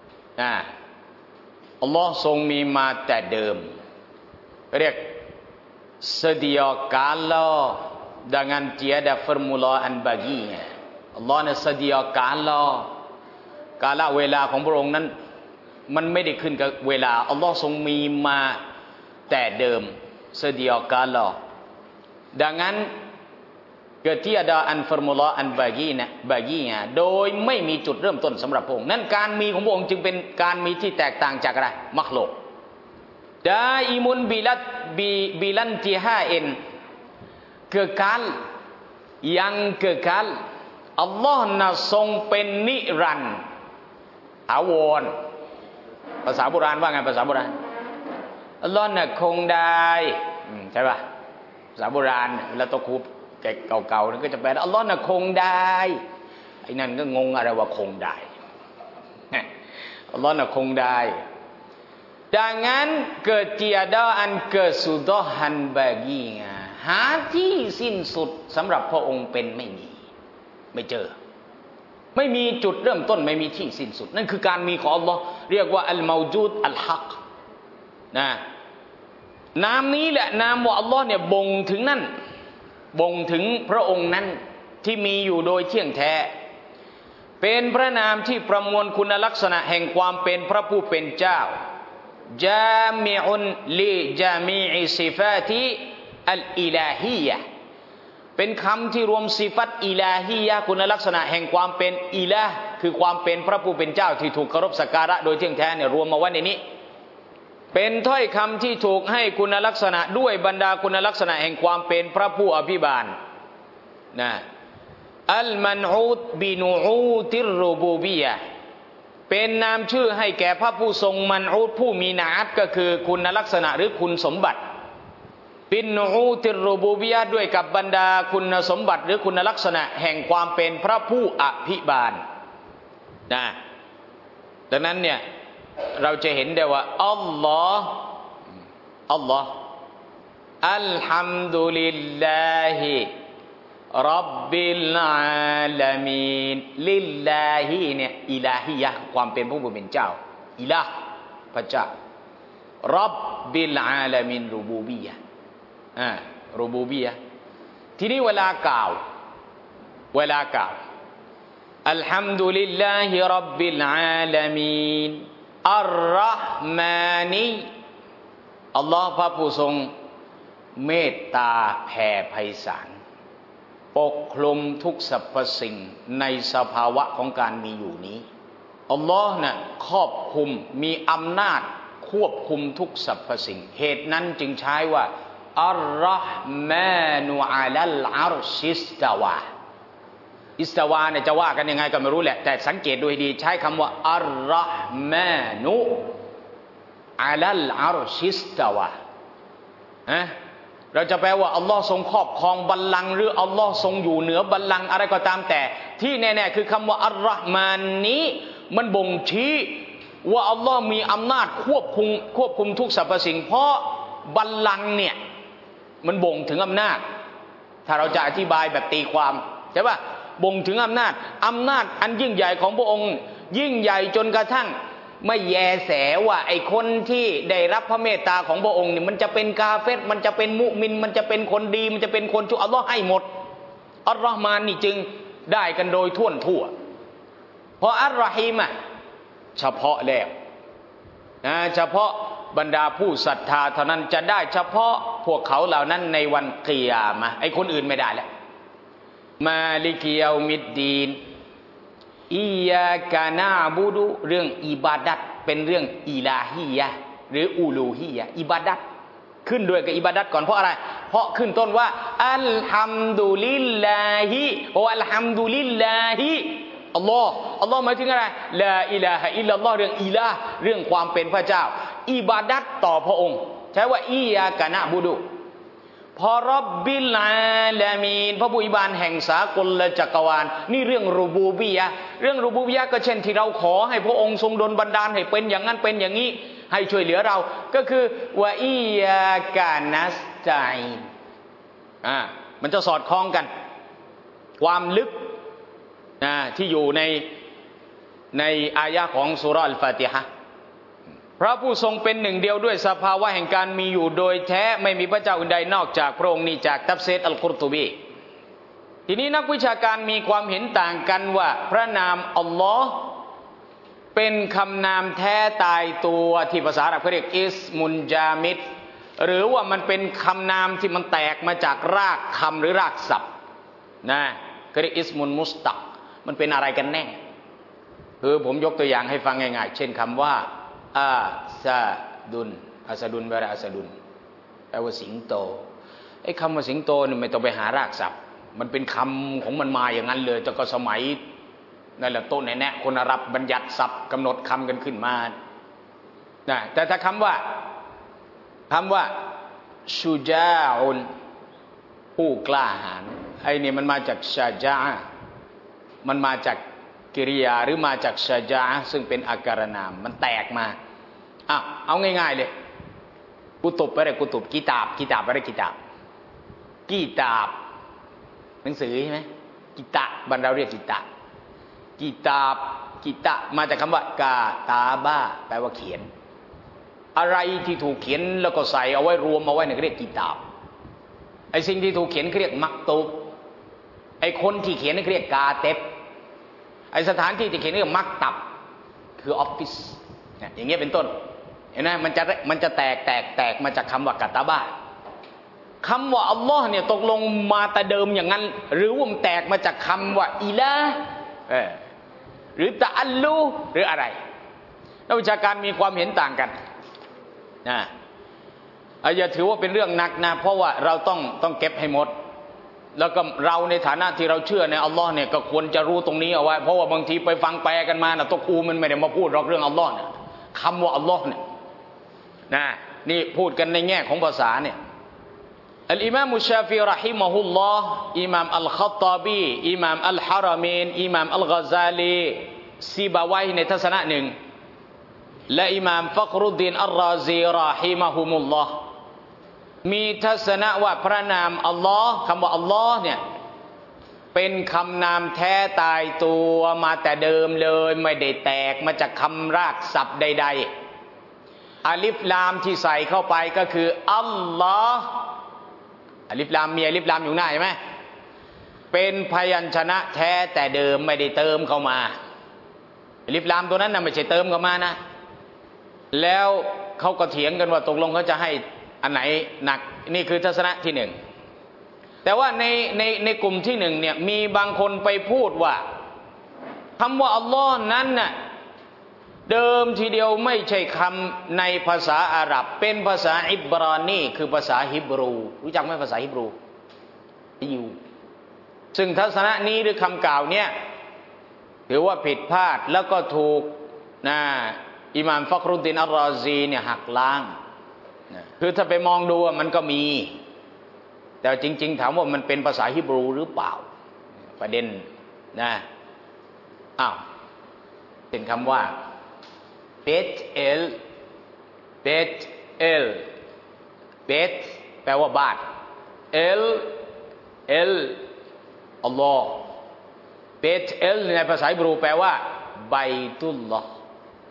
อัลลอฮ์ทรงมีมาแต่เดิมเรียก sedia kala dengan tiada permulaan baginya อัลลอฮ์เนี่ย sedia kala เวลาของพระองค์นั้นมันไม่ได้ขึ้นกับเวลาอัลลอฮ์ทรงมีมาแต่เดิม sedia kala dengan ketiadaan permulaan baginya โดยไม่มีจุดเริ่มต้นสำหรับพระองค์นั้นการมีของพระองค์จึงเป็นการมีที่แตกต่างจากอะไรมักลุกดาอิมุนบิลันติฮาอินkekal yang kekal อัลลอฮ์น่ะทรงเป็นนิรันดร์ถาวรภาษาโบราณว่าไงภาษาโบราณอัลลอฮ์น่ะคงได้ใช่ป่ะภาษาโบราณแล้วตัวครูแกเก่าๆนั่นก็จะแปลอัลลอฮ์น่ะคงได้ไอ้นั่นก็งงอะไรว่าคงได้อัลลอฮ์น่ะคงได้ดังนั้นketiadaan kesudahan baginya หาที่สิ้นสุดสำหรับพระองค์เป็นไม่เจอไม่มีจุดเริ่มต้นไม่มีที่สิ้นสุดนั่นคือการมีของอัลลอฮ์เรียกว่าอัลเมาจูดอัลฮักนะนามนี้แหละนามว่าอัลลอฮ์เนี่ยบ่งถึงนั่นบ่งถึงพระองค์นั้นที่มีอยู่โดยเที่ยงแท้เป็นพระนามที่ประมวลคุณลักษณะแห่งความเป็นพระผู้เป็นเจ้าจามิอุนลิจามีอิซิฟาติอัลอิลาฮียะเป็นคำที่รวมซิฟัตอิลาฮียะคุณลักษณะแห่งความเป็นอิลาห์คือความเป็นพระผู้เป็นเจ้าที่ถูกเคารพสักการะโดยเที่ยงแท้เนี่ยรวมมาไว้ในนี้เป็นถ้อยคำที่ถูกให้คุณลักษณะด้วยบรรดาคุณลักษณะแห่งความเป็นพระผู้อภิบาลนะอัลมันอูดบินูอูติรรูบูบียะเป็นนามชื่อให้แก่พระผู้ทรงมันอูดผู้มีนาอัตก็คือคุณลักษณะหรือคุณสมบัติบินูอูติรรูบูบียะด้วยกับบรรดาคุณสมบัติหรือคุณลักษณะแห่งความเป็นพระผู้อภิบาลนะดังนั้นเนี่ยเราจะเห็นได้ว่าอัลลอฮ์อัลฮัมดุลิลลาฮิรับบิลอาลามีนลิลลาฮิเนี่ยอิลาฮิยะความเป็นผู้เป็นเจ้าอิลาห์พระเจ้ารับบิลอาลามีนรูบูบียะรูบูบียะทีนี้เวลากล่าวอัลฮัมดุลิลลาฮิรับบิลอาลามีนอัรเราะห์มานีอัลลอฮ์พระผู้ทรงเมตตาแผ่ไพศาลปกคลุมทุกสรรพสิ่งในสภาวะของการมีอยู่นี้อัลลอฮ์น่ะครอบคุมมีอำนาจควบคุมทุกสรรพสิ่งเหตุนั้นจึงใช้ว่าอัรเราะห์มานุอะลัลอัรชิสตาวาอิสตาวาเนี่ยจะว่ากันยังไงก็ไม่รู้แหละแต่สังเกตดูให้ดีใช้คำว่าอัรเราะห์มานุอะลัลอัรชิสตาวาเราจะแปลว่าอัลลอฮ์ทรงครอบครองบัลลังก์หรืออัลลอฮ์ทรงอยู่เหนือบัลลังก์อะไรก็ตามแต่ที่แน่ๆคือคำว่าอัลลอฮ์มานนี้มันบ่งชี้ว่าอัลลอฮ์มีอำนาจควบคุมทุกสรรพสิ่งเพราะบัลลังก์เนี่ยมันบ่งถึงอำนาจถ้าเราจะอธิบายแบบตีความใช่ป่ะบ่งถึงอำนาจอันยิ่งใหญ่ของพระองค์ยิ่งใหญ่จนกระทั่งไม่แยแสว่าไอ้คนที่ได้รับพระเมตตาของพระองค์เนี่ยมันจะเป็นกาเฟรมันจะเป็นมุมินมันจะเป็นคนดีมันจะเป็นคนชั่วอัลลอฮ์ให้หมดอัลลอฮ์มานนี่จึงได้กันโดยทั่วเพราะอัลลอฮีมะเฉพาะแล้วเฉพาะบรรดาผู้ศรัทธาเท่านั้นจะได้เฉพาะพวกเขาเหล่านั้นในวันกิยามะห์ไอ้คนอื่นไม่ได้แล้วมาลิกิยามิดดีนอิยากานาบูดุเรื่องอิบาดัตเป็นเรื่องอิลาฮียะหรืออูลูฮียะอิบาดัตขึ้นด้วยกับอิบาดัตก่อนเพราะอะไรเพราะขึ้นต้นว่าอัลฮัมดุลิลลาฮิเพราะอัลฮัมดุลิลลาฮิอัลลอฮ์หมายถึงอะไรลาอิลาฮะอิลลัลลอฮ์เรื่องอิลาห์เรื่องความเป็นพระเจ้าอิบาดัตต่อพระองค์ใช้ว่าอิยากานะบูดุพอร็อบบิลอาลามีนพระผู้อภิบาลแห่งสากลจักรวาลนี่เรื่องรูบูบิยะห์เรื่องรูบูบิยะห์ก็เช่นที่เราขอให้พระองค์ทรงดลบันดาลให้เป็นอย่างนั้นเป็นอย่างนี้ให้ช่วยเหลือเราก็คือวะอิยากานัสตัยมันจะสอดคล้องกันความลึกที่อยู่ในอายะห์ของซูเราะห์อัลฟาติฮะห์พระผู้ทรงเป็นหนึ่งเดียวด้วยสภาวะแห่งการมีอยู่โดยแท้ไม่มีพระเจ้าอื่นใดนอกจากพระองค์นี้จากตัฟซีรอัลกุรตุบีทีนี้นักวิชาการมีความเห็นต่างกันว่าพระนามอัลลอฮ์เป็นคำนามแท้ตายตัวที่ภาษาอาหรับเขาเรียกอิสมุนจามิดหรือว่ามันเป็นคำนามที่มันแตกมาจากรากคำหรือรากศัพท์เขาเรียกอิสมุนมุสตักมันเป็นอะไรกันแน่คือผมยกตัวอย่างให้ฟังง่ายๆเช่นคำว่าอาซาดุนแปลว่าอาซาดุนแปลว่าสิงโตไอ้คำว่าสิงโตนี่ไม่ต้องไปหารากศัพท์มันเป็นคำของมันมาอย่างนั้นเลยแต่ก็สมัยนั่นแหละโต๊ะแนะคนอาหรับบัญญัติศัพท์กำหนดคำกันขึ้นมาแต่ถ้าคำว่าชูจาอุนผู้กล้าหาญไอ้นี่มันมาจากชาจามันมาจากกิริยาหรือมาจากชาจาซึ่งเป็นอาการนามมันแตกมาเอาง่ายๆเลยกุตุบไปเลยกุตุบกิตาบไปเลยกิตาบหนังสือใช่ไหมกิตะบรรดาเรียกกิตะมาจากคำว่ากาตาบ้าแปลว่าเขียนอะไรที่ถูกเขียนแล้วก็ใส่เอาไว้รวมเอาไว้เรียกกิตาบไอ้สิ่งที่ถูกเขียนเรียกมักตุบไอ้คนที่เขียนเรียกกาเต็บไอ้สถานที่ที่เขียนเรียกมักตับคือออฟฟิศอย่างเงี้ยเป็นต้นเห็นไหมมันจะแตกมาจากคำว่ากาตาบ้าคำว่าอัลลอฮ์เนี่ยตกลงมาแต่เดิมอย่างนั้นหรือว่ามันแตกมาจากคำว่าอิละหรือตะอัลลูหรืออะไรนักวิชาการมีความเห็นต่างกันอย่าถือว่าเป็นเรื่องหนักนะเพราะว่าเราต้องเก็บให้หมดแล้วก็เราในฐานะที่เราเชื่อในอัลลอฮ์เนี่ยก็ควรจะรู้ตรงนี้เอาไว้เพราะว่าบางทีไปฟังแปลกันมาตกอูมันไม่ได้มาพูดหรอกเรื่องอัลลอฮ์เนี่ยคำว่าอัลลอฮ์เนี่ยนี่พูดกันในแง่ของภาษาเนี่ยอัลอิมามมุชาฟีเราะฮิมะฮุลลอฮ์อิมามอัลคัตตาบีอิมามอัลฮารอมีนอิมามอัลกอซาลีซีบาวัยในทัศนะหนึ่งและอิมามฟักรุดดีนอัลราซีเราะฮิมะฮุมุลลอฮ์มีทัศนะว่าพระนามอัลลอฮ์คำว่าอัลลอฮ์เนี่ยเป็นคำนามแท้ตายตัวมาแต่เดิมเลยไม่ได้แตกมาจากคำรากศัพท์ใดๆอาลิฟลามที่ใส่เข้าไปก็คืออัลลอฮ์อาลิฟลามมีอาลิฟลามอยู่หน้าเห็นไหมเป็นพยัญชนะแท้แต่เดิมไม่ได้เติมเข้ามาอาลิฟลามตัวนั้นน่ะไม่ใช่เติมเข้ามานะแล้วเขาก็เถียงกันว่าตกลงเขาจะให้อันไหนหนักนี่คือทัศนะที่หนึ่งแต่ว่าในกลุ่มที่หนึ่งเนี่ยมีบางคนไปพูดว่าคำว่าอัลลอฮ์นั้นน่ะเดิมทีเดียวไม่ใช่คำในภาษาอาหรับเป็นภาษาอิบรานีคือภาษาฮิบรูรู้จักไหมภาษาฮิบรูอยู่ซึ่งทัศนะนี้หรือคำกล่าวเนี่ยถือว่าผิดพลาดแล้วก็ถูกอิหม่ามฟักรุดดีนอัลรอซีเนี่ยหักล้างคือถ้าไปมองดูมันก็มีแต่จริงๆถามว่ามันเป็นภาษาฮีบรูหรือเปล่าประเด็นนะเป็นคำว่าเบตเอลเบตเอลเบตแปลว่าบ้านเอลอัลลอฮ์เบตเอลในภาษาฮีบรูแปลว่าไบตุลลอฮ์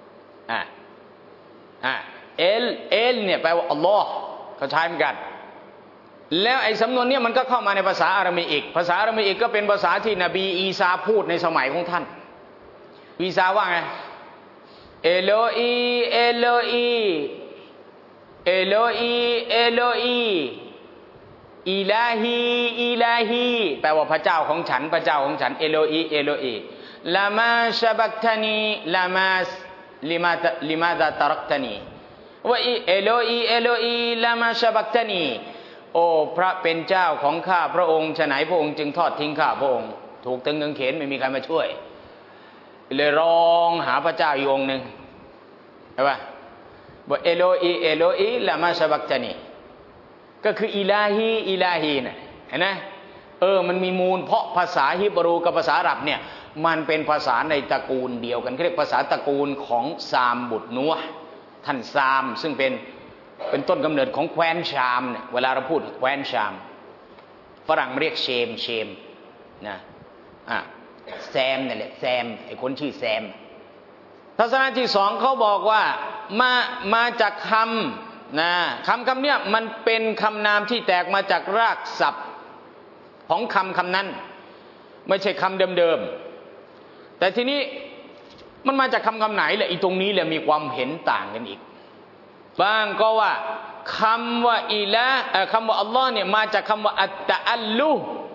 เอลเนี่ยแปลว่าอัลลอฮ์เขาใช้เหมือนกันแล้วไอ้สำนวนเนี้ยมันก็เข้ามาในภาษาอาหรัยภาษาอาหรัยก็เป็นภาษาที่นบีอีสาพูดในสมัยของท่านอีสาว่าไงเอโลอีเอโลอีเอโลอีเอโลอีอิลาฮีอิลาฮีแปลว่าพระเจ้าของฉันพระเจ้าของฉันเอโลอีเอโลอีลามาชะบักตานีลามาลิมาดาตารักตานีว่าเอโลอีเอโลอีลามาชะบักตานีโอ้พระเป็นเจ้าของข้าพระองค์ฉะไหนพระองค์จึงทอดทิ้งข้าพระองค์ถูกตึงกางเขนไม่มีใครมาช่วยเลยร้องหาพระเจ้าอีกองค์หนึ่งใช่ป่ะบอกเอโลอีลามาชะบักตานีก็คืออิลาฮีนะเห็นไหมมันมีมูลเพราะภาษาฮิบรูกับภาษาอาหรับเนี่ยมันเป็นภาษาในตระกูลเดียวกันเรียกภาษาตระกูลของซามบุตรนัวท่านซามซึ่งเป็นต้นกำเนิดของแคว้นชามเนี่ยเวลาเราพูดแคว้นชามฝรั่งเรียกเชมนะแซมนี่แหละแซมไอ้คนชื่อแซมทัศนะที่สองเขาบอกว่ามาจากคำนะคำเนี้ยมันเป็นคำนามที่แตกมาจากรากศัพท์ของคำนั้นไม่ใช่คำเดิมแต่ทีนี้มันมาจากคำไหนแหละอีตรงนี้แหละมีความเห็นต่างกันอีกบางก็ว่าคำว่าอิละคำว่าอัลลอฮ์เนี่ยมาจากคำว่าอัตตะอัลลุ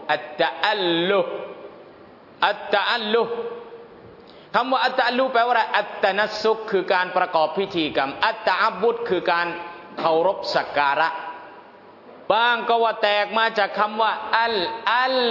คำว่าอัตตะอัลลุแปลว่าอะไรอัตตะนัสซุกคือการประกอบพิธีกรรมอัตตะอับบุดคือการเคารพสักการะบางก็ว่าแตกมาจากคำว่าอัล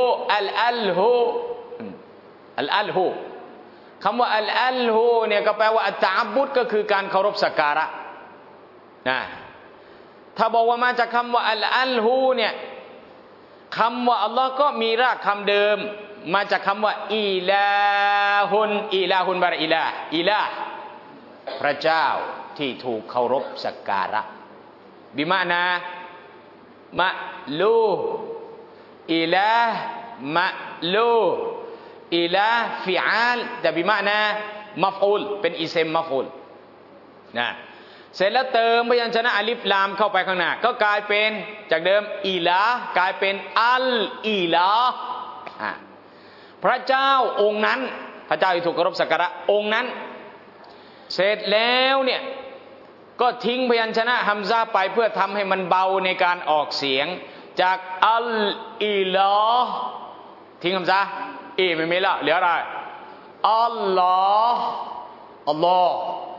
ฮูคำว่าอัลฮูเนี่ยก็แปลว่าอัตตะอับบุดก็คือการเคารพสักการะนะถ้าบอกว่ามาจากคำว่าอัลฮูเนี่ยคำว่าอัลลอฮ์ก็มีรากคำเดิมมาจากคำว่าอิลาฮุนบาระอิลาพระเจ้าที่ถูกเคารพสักการะบิมานามะลูอิลามะลูอิลาฟิอาลแต่บิมานามัฟอูลเป็นอิเซมมัฟอูลนะเสร็จแล้วเติมพยัญชนะอลิฟลามเข้าไปข้างหน้าก็กลายเป็นจากเดิมอิลากลายเป็นอัลอิลาพระเจ้าองค์นั้นพระเจ้าที่ถูกเคารพสักการะองค์นั้นเสร็จแล้วเนี่ยก็ทิ้งพยัญชนะฮัมซาไปเพื่อทำให้มันเบาในการออกเสียงจากอัลอิลาทิ้งฮัมซาไม่มีแล้วเหลืออะไรอัลลอฮ์อัลลอ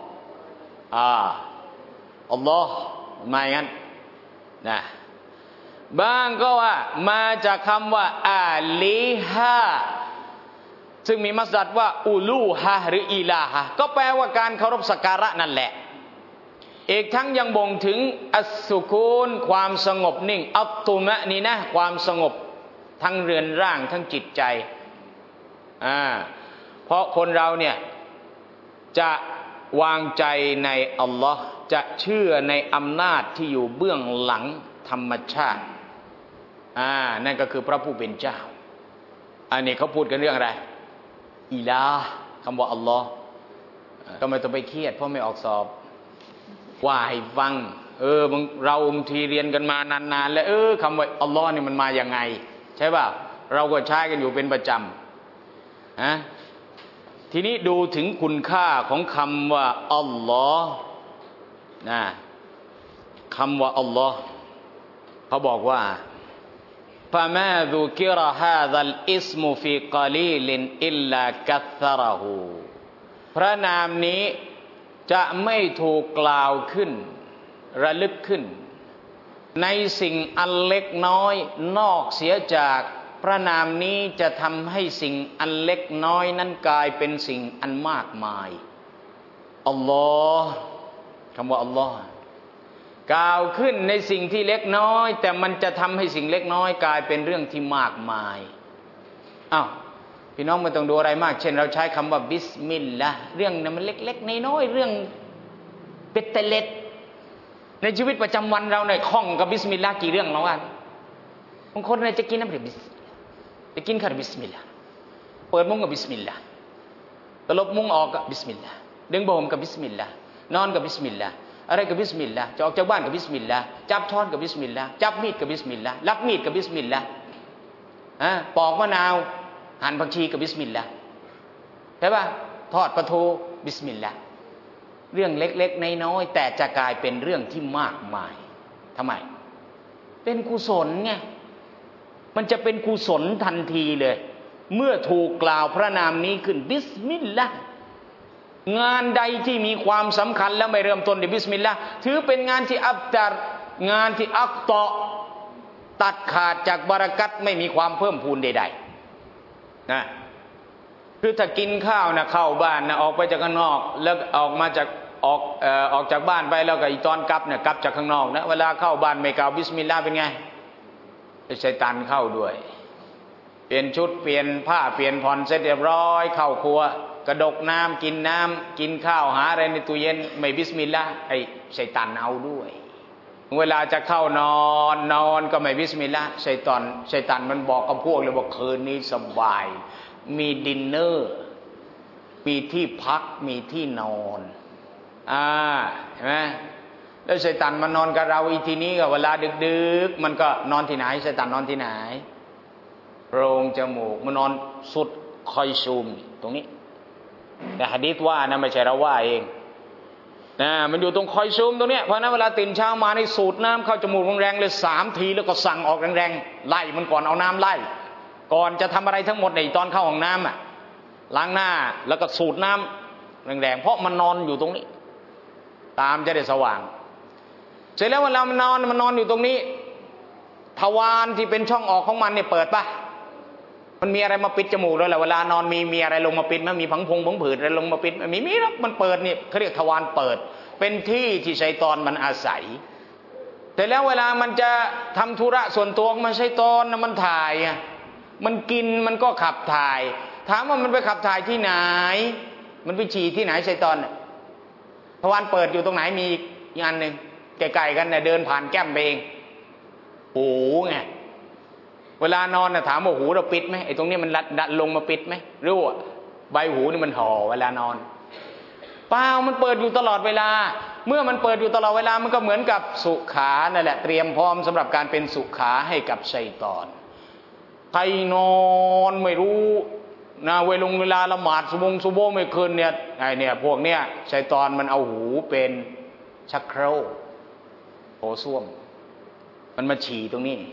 ฮ์มาอย่างนั้นนะบางก็ว่ามาจากคำว่าอาลีฮะซึ่งมีมัสดัรว่าอูลูฮะหรืออิลาฮะก็แปลว่าการเคารพสักการะนั่นแหละอีกทั้งยังบ่งถึงอัสสุกูนความสงบนิ่งอัตตุมะนีนะความสงบทั้งเรือนร่างทั้งจิตใจเพราะคนเราเนี่ยจะวางใจในอัลลอฮ์จะเชื่อในอำนาจที่อยู่เบื้องหลังธรรมชาตินั่นก็คือพระผู้เป็นเจ้าอันนี้เขาพูดกันเรื่องอะไรอิลาคำว่าอัลลอฮ์ก็ไม่ต้องไปเครียดเพราะไม่ออกสอบว่าให้ฟังเราบางทีเรียนกันมานานๆแล้วคำว่าอัลลอฮ์นี่มันมาอย่างไงใช่ป่ะเราก็ใช้กันอยู่เป็นประจำทีนี้ดูถึงคุณค่าของคำว่าอัลลอฮ์นะคำว่าอัลลอฮ์เขาบอกว่าفما ذكر هذا الاسم في قليل إلا كثره พระนามนี้จะไม่ถูกกล่าวขึ้นระลึกขึ้นในสิ่งอันเล็กน้อยนอกเสียจากพระนามนี้จะทำให้สิ่งอันเล็กน้อยนั้นกลายเป็นสิ่งอันมากมายอัลลอฮ์คำว่าอัลลอฮ์กล่าวขึ้นในสิ่งที่เล็กน้อยแต่มันจะทำให้สิ่งเล็กน้อยกลายเป็นเรื่องที่มากมายอ้าวพี่น้องไม่ต้องดูอะไรมากเช่นเราใช้คำว่าบิสมิลลาห์เรื่องนั้นมันเล็กๆน้อยๆเรื่องเป็ดเตล็ดในชีวิตประจำวันเราเนี่ยคล่องกับบิสมิลลาห์กี่เรื่องแล้วอ่ะบางคนเนี่ยจะกินน้ำพริกบิสมิลลาห์จะกินข้าวบิสมิลลาห์เปิดมุ้งกับบิสมิลลาห์ตลบมุ้งออกกับบิสมิลลาห์ดึงผ้าห่มกับบิสมิลลาห์นอนกับบิสมิลลาห์อะไรกับบิสมิลลาห์จะออกจากบ้านกับบิสมิลลาห์จับช้อนกับบิสมิลลาห์จับมีดกับบิสมิลลาห์รับมีดกับบิสมิลลาห์ปอกมะนาวหั่นผักชีกับบิสมิลลาห์ใช่ป่ะทอดปลาทูบิสมิลลาห์เรื่องเล็กๆน้อยๆแต่จะกลายเป็นเรื่องที่มากมายทำไมเป็นกุศลไงมันจะเป็นกุศลทันทีเลยเมื่อถูกกล่าวพระนามนี้ขึ้นบิสมิลลาห์งานใดที่มีความสำคัญแล้วไม่เริ่มต้นด้วยบิสมิลลาห์ถือเป็นงานที่อับตัรงานที่อักตอตัดขาดจากบารอกัตไม่มีความเพิ่มพูนใดๆนะคือถ้ากินข้าวนะเข้าบ้านนะออกไปจากข้างนอกแล้วออกจากบ้านไปแล้วก็อีตอนกลับเนี่ยกลับจากข้างนอกนะเวลาเข้าบ้านไม่กล่าวบิสมิลลาห์เป็นไงชัยฏอนเข้าด้วยเปลี่ยนชุดเปลี่ยนผ้าเปลี่ยนผ่อนเสร็จเรียบร้อยเข้าครัวกระดกน้ำกินข้าวหาอะไรในตู้เย็นไม่บิสมิลลาห์ไอ้ชัยฏอนเอาด้วยเวลาจะเข้านอนก็ไม่บิสมิลลาห์ชัยฏอนมันบอกกับพวกเลยว่าคืนนี้สบายมีดินเนอร์มีที่พักมีที่นอนเห็นไหมแล้วชัยฏอนมานอนกับเราอีทีนี้ก็เวลาดึกๆมันก็นอนที่ไหนชัยฏอนนอนที่ไหนโพรงจมูกมันนอนสุดคอยซูมตรงนี้แต่หะดีษว่านะไม่ใช่เราว่าเองนะมันอยู่ตรงคอยซูมตรงเนี้ยเพราะนั้นเวลาตื่นเช้ามาในสูดน้ำเข้าจมูกแรงๆเลย3 ทีแล้วก็สั่งออกแรงๆไล่มันก่อนเอาน้ำไล่ก่อนจะทำอะไรทั้งหมดในตอนเข้าห้องน้ำล้างหน้าแล้วก็สูดน้ำแรงๆเพราะมันนอนอยู่ตรงนี้ตามจะได้สว่างเสร็จแล้วเวลามันนอนอยู่ตรงนี้ทวารที่เป็นช่องออกของมันเนี่ยเปิดปะมันมีอะไรมาปิดจมูกแล้วแหละเวลานอนมีอะไรลงมาปิดมั้ยมีผังผืดอะไรลงมาปิดไม่มีหรอกมันเปิดนี่เขาเรียกทวารเปิดเป็นที่ที่ชัยฏอนมันอาศัยแต่แล้วเวลามันจะทำธุระส่วนตัวมันชัยฏอนมันถ่ายมันกินมันก็ขับถ่ายถามว่ามันไปขับถ่ายที่ไหนมันไปฉี่ที่ไหนชัยฏอนทวารเปิดอยู่ตรงไหนมีอีกอันนึงใกล้ๆกันเนี่ยเดินผ่านแก้มไปเองหูไงเวลานอนถามว่าหูเราปิดไหมไอ้ตรงนี้มันดันลงมาปิดไหมหรือว่าใบหูนี่มันห่อเวลานอนเปล่ามันเปิดอยู่ตลอดเวลาเมื่อมันเปิดอยู่ตลอดเวลามันก็เหมือนกับสุขานั่นแหละเตรียมพร้อมสำหรับการเป็นสุขาให้กับชัยฏอนใครนอนไม่รู้นะเวลาละหมาดซุโบไม่คืนเนี่ยไอ้เนี่ยพวกเนี้ยชัยฏอนมันเอาหูเป็นชักโครกโถส้วมมันมาฉี่ตรงนี้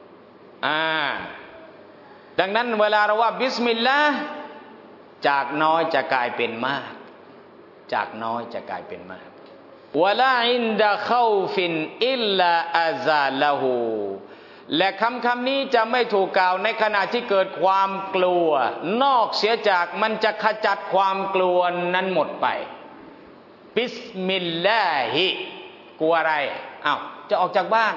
ดังนั้นเวลาเราว่าบิสมิลลาห์จากน้อยจะกลายเป็นมากจากน้อยจะกลายเป็นมากวะลาอินดะเข้าฟินอิลลาอาซาละฮูและคำนี้จะไม่ถูกกล่าวในขณะที่เกิดความกลัวนอกเสียจากมันจะขจัดความกลัวนั้นหมดไปบิสมิลลาฮิกลัวอะไรจะออกจากบ้าน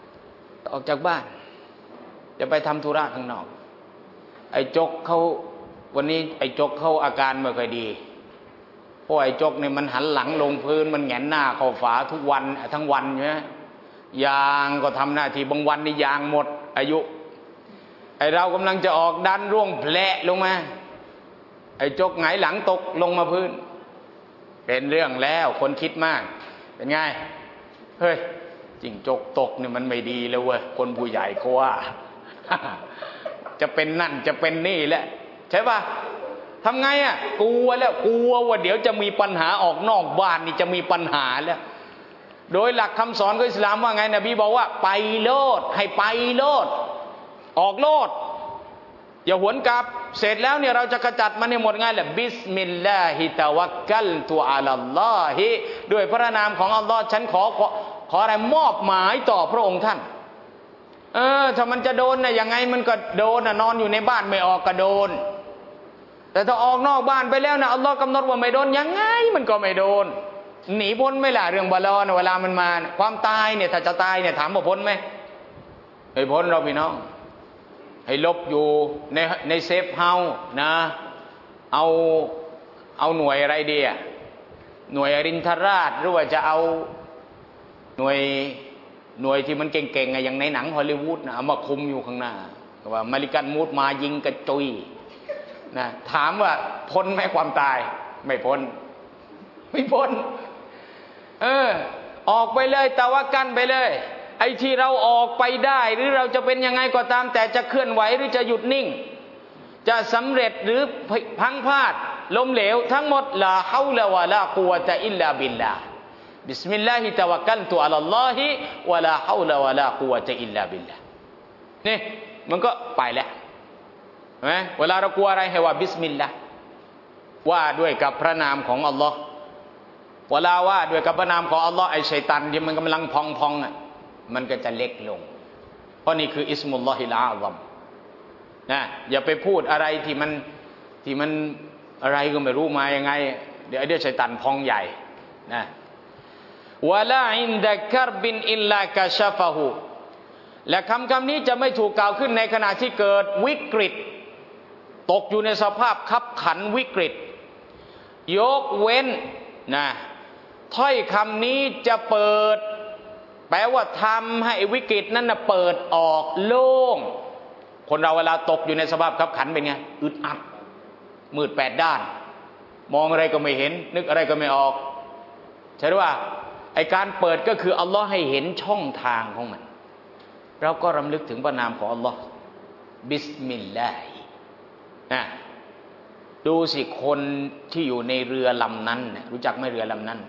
จะไปทำธุระข้างนอกไอ้จกเขาวันนี้ไอ้จกเขาอาการไม่ค่อยดีเพราะไอ้จกเนี่ยมันหันหลังลงพื้นมันแหงนหน้าเข้าฝาทุกวันทั้งวันใช่ไหมยางก็ทำหน้าที่บางวันนี่ยางหมดอายุไอ้เรากำลังจะออกดันร่วงแผลลงมาไอ้จกหงายหลังตกลงมาพื้นเป็นเรื่องแล้วคนคิดมากเป็นไงเฮ้ยจิ้งจกตกเนี่ยมันไม่ดีเลยเว้ยคนผู้ใหญ่เขาว่าจะเป็นนั่นจะเป็นนี่แหละใช่ป่ะทำไงกลัวว่าเดี๋ยวจะมีปัญหาออกนอกบ้านนี่จะมีปัญหาแล้วโดยหลักคำสอนของอิสลามว่าไงนบีบอกว่าไปโลดให้ไปโลดออกโลดอย่าหวนกลับเสร็จแล้วเนี่ยเราจะขจัดมันให้หมดง่ายแหละบิสมิลลาฮิตะวักกัลตุอะลัลลอฮิด้วยพระนามของอัลลอฮ์ฉันขออะไรมอบหมายต่อพระองค์ท่านถ้ามันจะโดนน่ะยังไงมันก็โดนนอนอยู่ในบ้านไม่ออกก็โดนแต่ถ้าออกนอกบ้านไปแล้วนะอัลลอฮ์กำหนดว่าไม่โดนยังไงมันก็ไม่โดนหนีพ้นไหมล่ะเรื่องบาลอนเวลามันมาความตายเนี่ยถ้าจะตายเนี่ยถามว่าพ้นไหมไม่พ้นเราพี่น้องให้ลบอยู่ในเซฟเฮาส์นะเอาหน่วยอะไรดีอ่ะหน่วยอรินทราชหรือว่าจะเอาหน่วยที่มันเก่งๆอย่างในหนังฮอลลีวูดนะเอามาคุมอยู่ข้างหน้าว่าอเมริกันมูดมายิงกระจุยนะถามว่าพ้นไหมความตายไม่พ้นออกไปเลยตะวักกันไปเลยไอ้ที่เราออกไปได้หรือเราจะเป็นยังไงก็ตามแต่จะเคลื่อนไหวหรือจะหยุดนิ่งจะสำเร็จหรือพังพลาดล้มเหลวทั้งหมดลาฮาวละวะลากุวะตะอิลลาบิลลาห์บิสมิลลาฮิตะวักกัลตุอะลัลลอฮิวะลาฮาวละวะลากุวะตะอิลลาบิลลาห์นี่มันก็ไปแล้วเห็นไหมเวลาเรากลัวอะไรให้ว่าบิสมิลลาห์ว่าด้วยกับพระนามของอัลลอฮ์เวลาว่าด้วยกับพระนามของอัลลอฮ์ไอ้ชัยฏอนที่มันกำลังพองๆอ่ะมันก็จะเล็กลงเพราะนี่คืออิสมุลลอฮิลอาซัมนะอย่าไปพูดอะไรที่มันอะไรก็ไม่รู้มายังไงเดี๋ยวชัยฏอนพองใหญ่นะวะลาอินดะกัรบินอิลลากะชะฟะฮูและคำนี้จะไม่ถูกกล่าวขึ้นในขณะที่เกิดวิกฤตตกอยู่ในสภาพคับขันวิกฤตยกเว้นนะถ้อยคำนี้จะเปิดแปลว่าทำให้วิกฤตนั้นนะเปิดออกโล่งคนเราเวลาตกอยู่ในสภาพคับขันเป็นไงอึดอัดมืดแปดด้านมองอะไรก็ไม่เห็นนึกอะไรก็ไม่ออกใช่หรือว่าไอการเปิดก็คืออัลลอฮ์ให้เห็นช่องทางของมันเราก็รำลึกถึงพระนามของอัลลอฮ์บิสมิลลาฮินะดูสิคนที่อยู่ในเรือลำนั้นรู้จักไหมเรือลำนั้น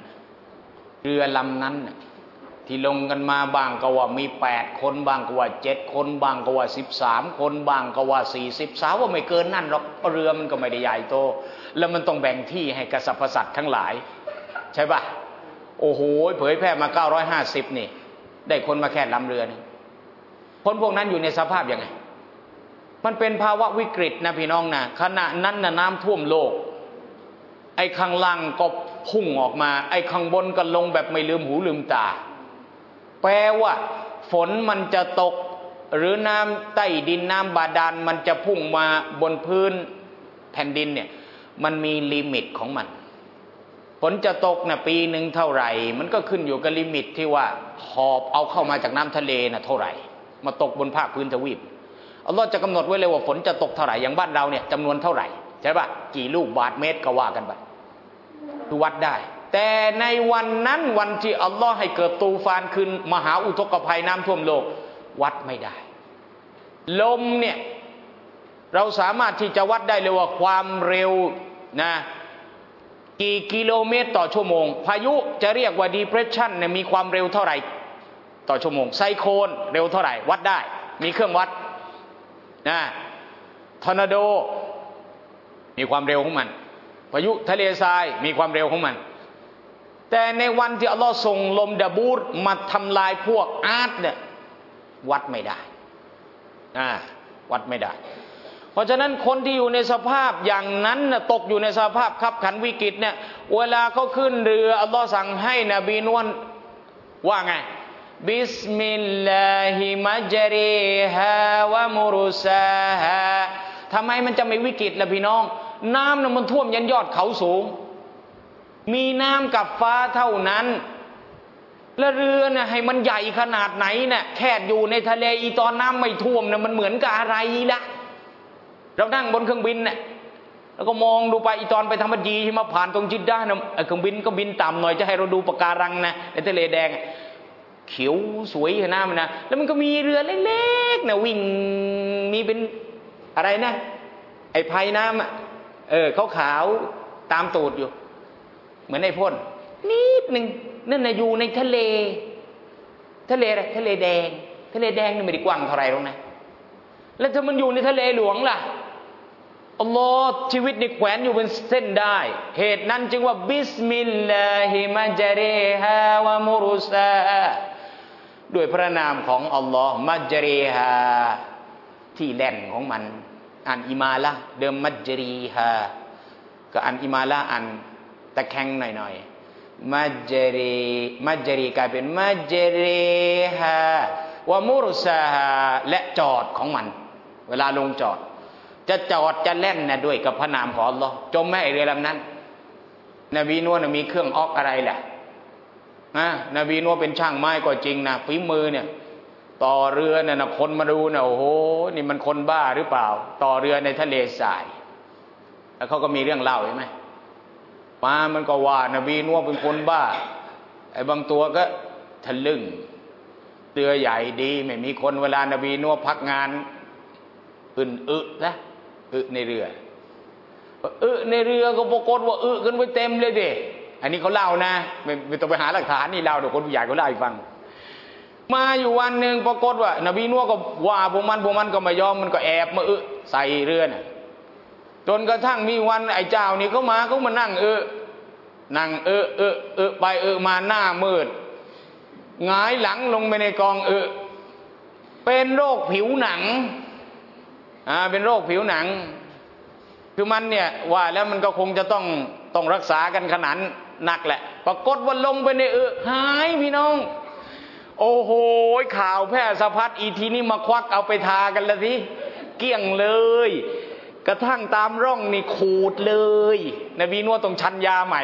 ที่ลงกันมาบางก็ว่ามี8 คนบางก็ว่า7 คนบางก็ว่า13 คนบางก็ว่า40สาวว่าไม่เกินนั่นหรอกเรือมันก็ไม่ได้ใหญ่โตแล้วมันต้องแบ่งที่ให้กับสรรพสัตว์ทั้งหลายใช่ป่ะโอ้โหเผยแพร่มา950นี่ได้คนมาแค่ลำเรือนึงคนพวกนั้นอยู่ในสภาพยังไงมันเป็นภาวะวิกฤตนะพี่น้องนะขณะนั้นนะน้ำท่วมโลกไอ้ข้างล่างก็พุ่งออกมาไอ้ข้างบนก็ลงแบบไม่ลืมหูลืมตาแปลว่าฝนมันจะตกหรือน้ำใต้ดินน้ำบาดาลมันจะพุ่งมาบนพื้นแผ่นดินเนี่ยมันมีลิมิตของมันฝนจะตกนะปีหนึ่งเท่าไหร่มันก็ขึ้นอยู่กับลิมิตที่ว่าหอบเอาเข้ามาจากน้ำทะเลนะเท่าไหร่มาตกบนภาคพื้นทวีปอัลลอฮ์จะกำหนดไว้เลยว่าฝนจะตกเท่าไหร่อย่างบ้านเราเนี่ยจำนวนเท่าไหร่ใช่ป่ะกี่ลูกบาศก์เมตรก็ว่ากันไปดูวัดได้แต่ในวันนั้นวันที่อัลลอฮ์ให้เกิดตูฟานขึ้นมหาอุทกภัยน้ำท่วมโลกวัดไม่ได้ลมเนี่ยเราสามารถที่จะวัดได้เลยว่าความเร็วนะกี่กิโลเมตรต่อชั่วโมงพายุจะเรียกว่า depression เนี่ยมีความเร็วเท่าไหร่ต่อชั่วโมงไซโคลนเร็วเท่าไหร่วัดได้มีเครื่องวัดนะทอร์นาโดมีความเร็วของมันพายุทะเลทรายมีความเร็วของมันแต่ในวันที่อัลลอฮ์ส่งลมดะบูรมาทำลายพวกอาดเนี่ยวัดไม่ได้วัดไม่ได้เพราะฉะนั้นคนที่อยู่ในสภาพอย่างนั้นนะตกอยู่ในสภาพคับขันวิกฤตเนี่ยเวลาเขาขึ้นเรืออัลลอฮ์สั่งให้นบีนวลว่าไงบิสมิลลาฮิมัจรีฮาวะมุรุซาฮาทำไมมันจะไม่วิกฤตล่ะพี่น้องน้ำน่ะมันท่วมยันยอดเขาสูงมีน้ำกับฟ้าเท่านั้นแล้วเรือน่ะให้มันใหญ่ขนาดไหนน่ะแค่อยู่ในทะเลอีตอนน้ำไม่ท่วมน่ะมันเหมือนกับอะไรล่ะเรานั่งบนเครื่องบินน่ะแล้วก็มองดูไปอีตอนไปทำฮัจญีที่มาผ่านตรงจิดดะห์นะเครื่องบินก็บินต่ำหน่อยจะให้เราดูปะการังนะในทะเลแดงเขียวสวยขนาดนั้นนะแล้วมันก็มีเรือเล็กๆนะวิ่งมีเป็นอะไรนะไอ้พายน้ำอ่ะขาวๆตามตูดอยู่เหมือนไอ้พ่นนิดนึงนั่นน่ะอยู่ในทะเลอะไรทะเลแดงนี่ไม่ได้กว้างเท่าไหร่หรอกนะแล้วถ้ามันอยู่ในทะเลหลวงล่ะอัลลอฮ์ชีวิตนี่แขวนอยู่บนเส้นได้เหตุนั้นจึงว่าบิสมิลลาฮิมัจรีฮาวะมุรุซาด้วยพระนามของอัลลอฮ์มัจรีฮาที่แล่นของมันอ่านอิมาละเดิมมัจรีฮาก็อ่านอิมาละอ่านตะแคงหน่อยมัจจรีกลายเป็นมัจจรีฮาวะมุรซาฮาและจอดของมันเวลาลงจอดจะจอดจะแล่นนะด้วยกับพระนามของอัลลอฮ์จมไม่เรือลำนั้นนบีนัวมีเครื่องออกอะไรล่ะนบีนัวเป็นช่างไม้ก็จริงนะฝีมือเนี่ยต่อเรือเนี่ยนะคนมาดูนะโอ้โหนี่มันคนบ้าหรือเปล่าต่อเรือในทะเลทรายแล้วเขาก็มีเรื่องเล่าใช่ไหมมามันก็ว่านบีนัวเป็นคนบ้าไอ้บางตัวก็ทะลึ่งเรือใหญ่ดีไม่มีคนเวลานบีนัวพักงานนะในเรือในเรือก็ปรากฏว่าขึ้นไปเต็มเลยดิอันนี้เขาเล่านะไม่ต้องไปหาหลักฐานนี่เล่าเดี๋ยวคนผู้ใหญ่เขาเล่าให้ฟังมาอยู่วันหนึ่งปรากฏว่านบีนัวก็ว่าพวกมันก็ไม่ยอมมันก็แอบมาใส่เรือน่ะจนกระทั่งมีวันไอ้เจ้านี่เขามานั่งไปมาหน้ามืดหงายหลังลงไปในกองเป็นโรคผิวหนังเป็นโรคผิวหนังคือมันเนี่ยว่าแล้วมันก็คงจะต้องรักษากันขนาดหนักแหละปรากฏว่าลงไปในหายพี่น้องโอ้โหข่าวแพร่สะพัดอีทีนี้มาควักเอาไปทากันละสิเกลี้ยงเลยกระทั่งตามร่องนี่ขูดเลยนบีนัวต้องชันยาใหม่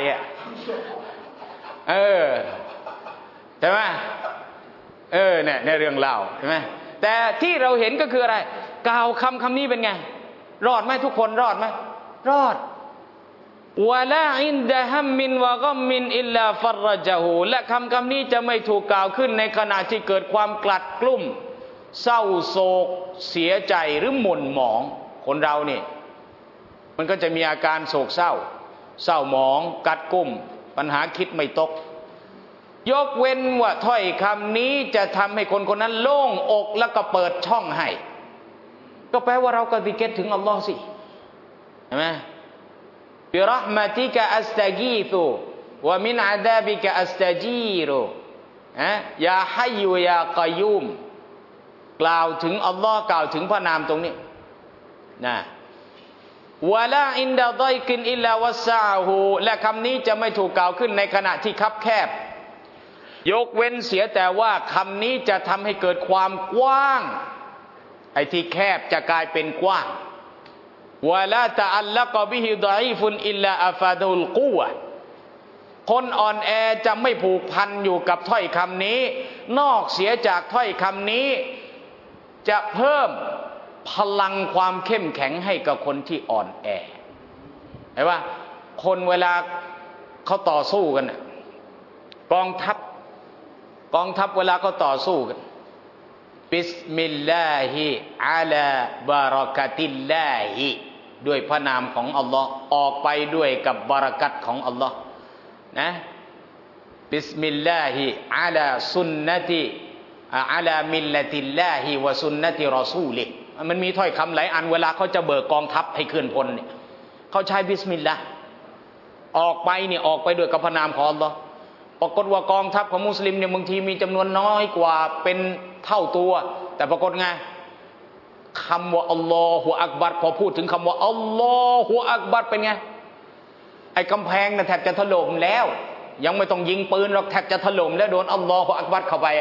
ใช่ไหมเนี่ยในเรื่องเล่าใช่ไหมแต่ที่เราเห็นก็คืออะไรกล่าวคำนี้เป็นไงรอดไหมทุกคนรอดไหมรอดวะลาอินดะฮัมมินวะกัมมินอิลลาฟัรรจะฮูและคำนี้จะไม่ถูกกล่าวขึ้นในขณะที่เกิดความกลัดกลุ้มเศร้าโศกเสียใจหรือหม่นหมองคนเรานี่มันก็จะมีอาการโศกเศร้าหมองกัดกุ้มปัญหาคิดไม่ตกยกเว้นว่าถ้อยคำนี้จะทำให้คนคนนั้นโล่งอกแล้วก็เปิดช่องให้ก็แปลว่าเราก็ซิกรถึงอัลลอฮ์สิเห็นไหมบิเราะห์มะติกะอัสตะกีซุวะมินอะซาบิกะอัสตะจีรุยาฮัยยูยากอยยูมกล่าวถึงอัลลอฮ์กล่าวถึงพระนามตรงนี้นะวะลาอินดะฎอยกินอิลลาวัสซาฮูและคำนี้จะไม่ถูกกล่าวขึ้นในขณะที่คับแคบยกเว้นเสียแต่ว่าคำนี้จะทำให้เกิดความกว้างไอ้ที่แคบจะกลายเป็นกว้างวะลาตะอัลละกบิฮิฎออีฟุนอิลลาอัฟาดุลกุวะคนอ่อนแอจะไม่ผูกพันอยู่กับถ้อยคำนี้นอกเสียจากถ้อยคำนี้จะเพิ่มพลังความเข้มแข็งให้กับคนที่อ่อนแอเห็นป่ะคนเวลาเขาต่อสู้กันกองทัพเวลาเขาต่อสู้กันบิสมิลลาฮิอะลาบารักะติลลาฮิด้วยพระนามของอัลลอฮ์ออกไปด้วยกับบารักัตของอัลลอฮ์นะบิสมิลลาฮิอะลาซุนนะติอะลามิลลติลลาฮิวะซุนนะติรอซูลิมันมีถ้อยคำหลายอันเวลาเขาจะเบิกกองทัพให้เคลื่อนพลเนี่ยเขาใช้บิสมิลลาห์ออกไปเนี่ยออกไปด้วยกับพระนามของอัลลอฮ์ปรากฏว่ากองทัพของมุสลิมเนี่ยบางทีมีจำนวนน้อยกว่าเป็นเท่าตัวแต่ปรากฏไงคำว่าอัลลอฮฺอักบัรพอพูดถึงคำว่าอัลลอฮฺอักบัรเป็นไงไอ้กำแพงน่ะแทบจะถล่มแล้วยังไม่ต้องยิงปืนหรอกแทบจะถล่มแล้วโดนอัลลอฮฺอักบัรเข้าไป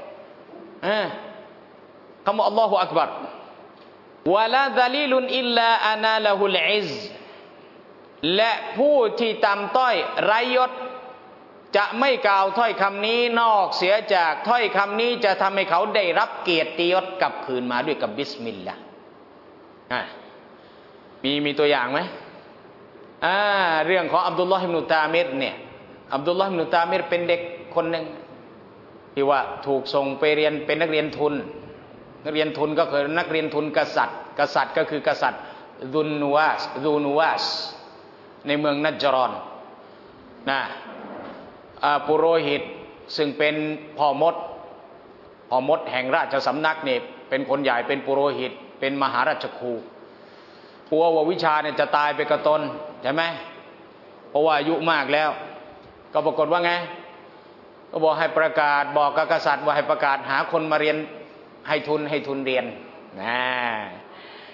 คำว่าอัลลอฮฺอักบัรวะลาซาลีลุนอิลลาอานาละฮุลอิซและผู้ที่ต่ำต้อยไร้ยศจะไม่กล่าวถ้อยคำนี้นอกเสียจากถ้อยคำนี้จะทำให้เขาได้รับเกียรติยศกลับคืนมาด้วยกับบิสมิลลาห์มีตัวอย่างไหมเรื่องของอับดุลลอฮ์อิบนุตามิรเนี่ยอับดุลลอฮ์อิบนุตามิรเป็นเด็กคนหนึ่งที่ว่าถูกส่งไปเรียนเป็นนักเรียนทุนก็คือนักเรียนทุนกษัตริย์ก็คือกษัตริย์ซูนูวาสในเมืองนัจรอนนะปุโรหิตซึ่งเป็นพ่อมดแห่งราชสำนักเนี่ยเป็นคนใหญ่เป็นปุโรหิตเป็นมหาราชครูกลัวว่าวิชาเนี่ยจะตายไปกับตนใช่ไหมเพราะว่าอายุมากแล้วก็ปรากฏว่าไงก็บอกให้ประกาศบอกกับกษัตริย์ว่าให้ประกาศหาคนมาเรียนให้ทุนเรียน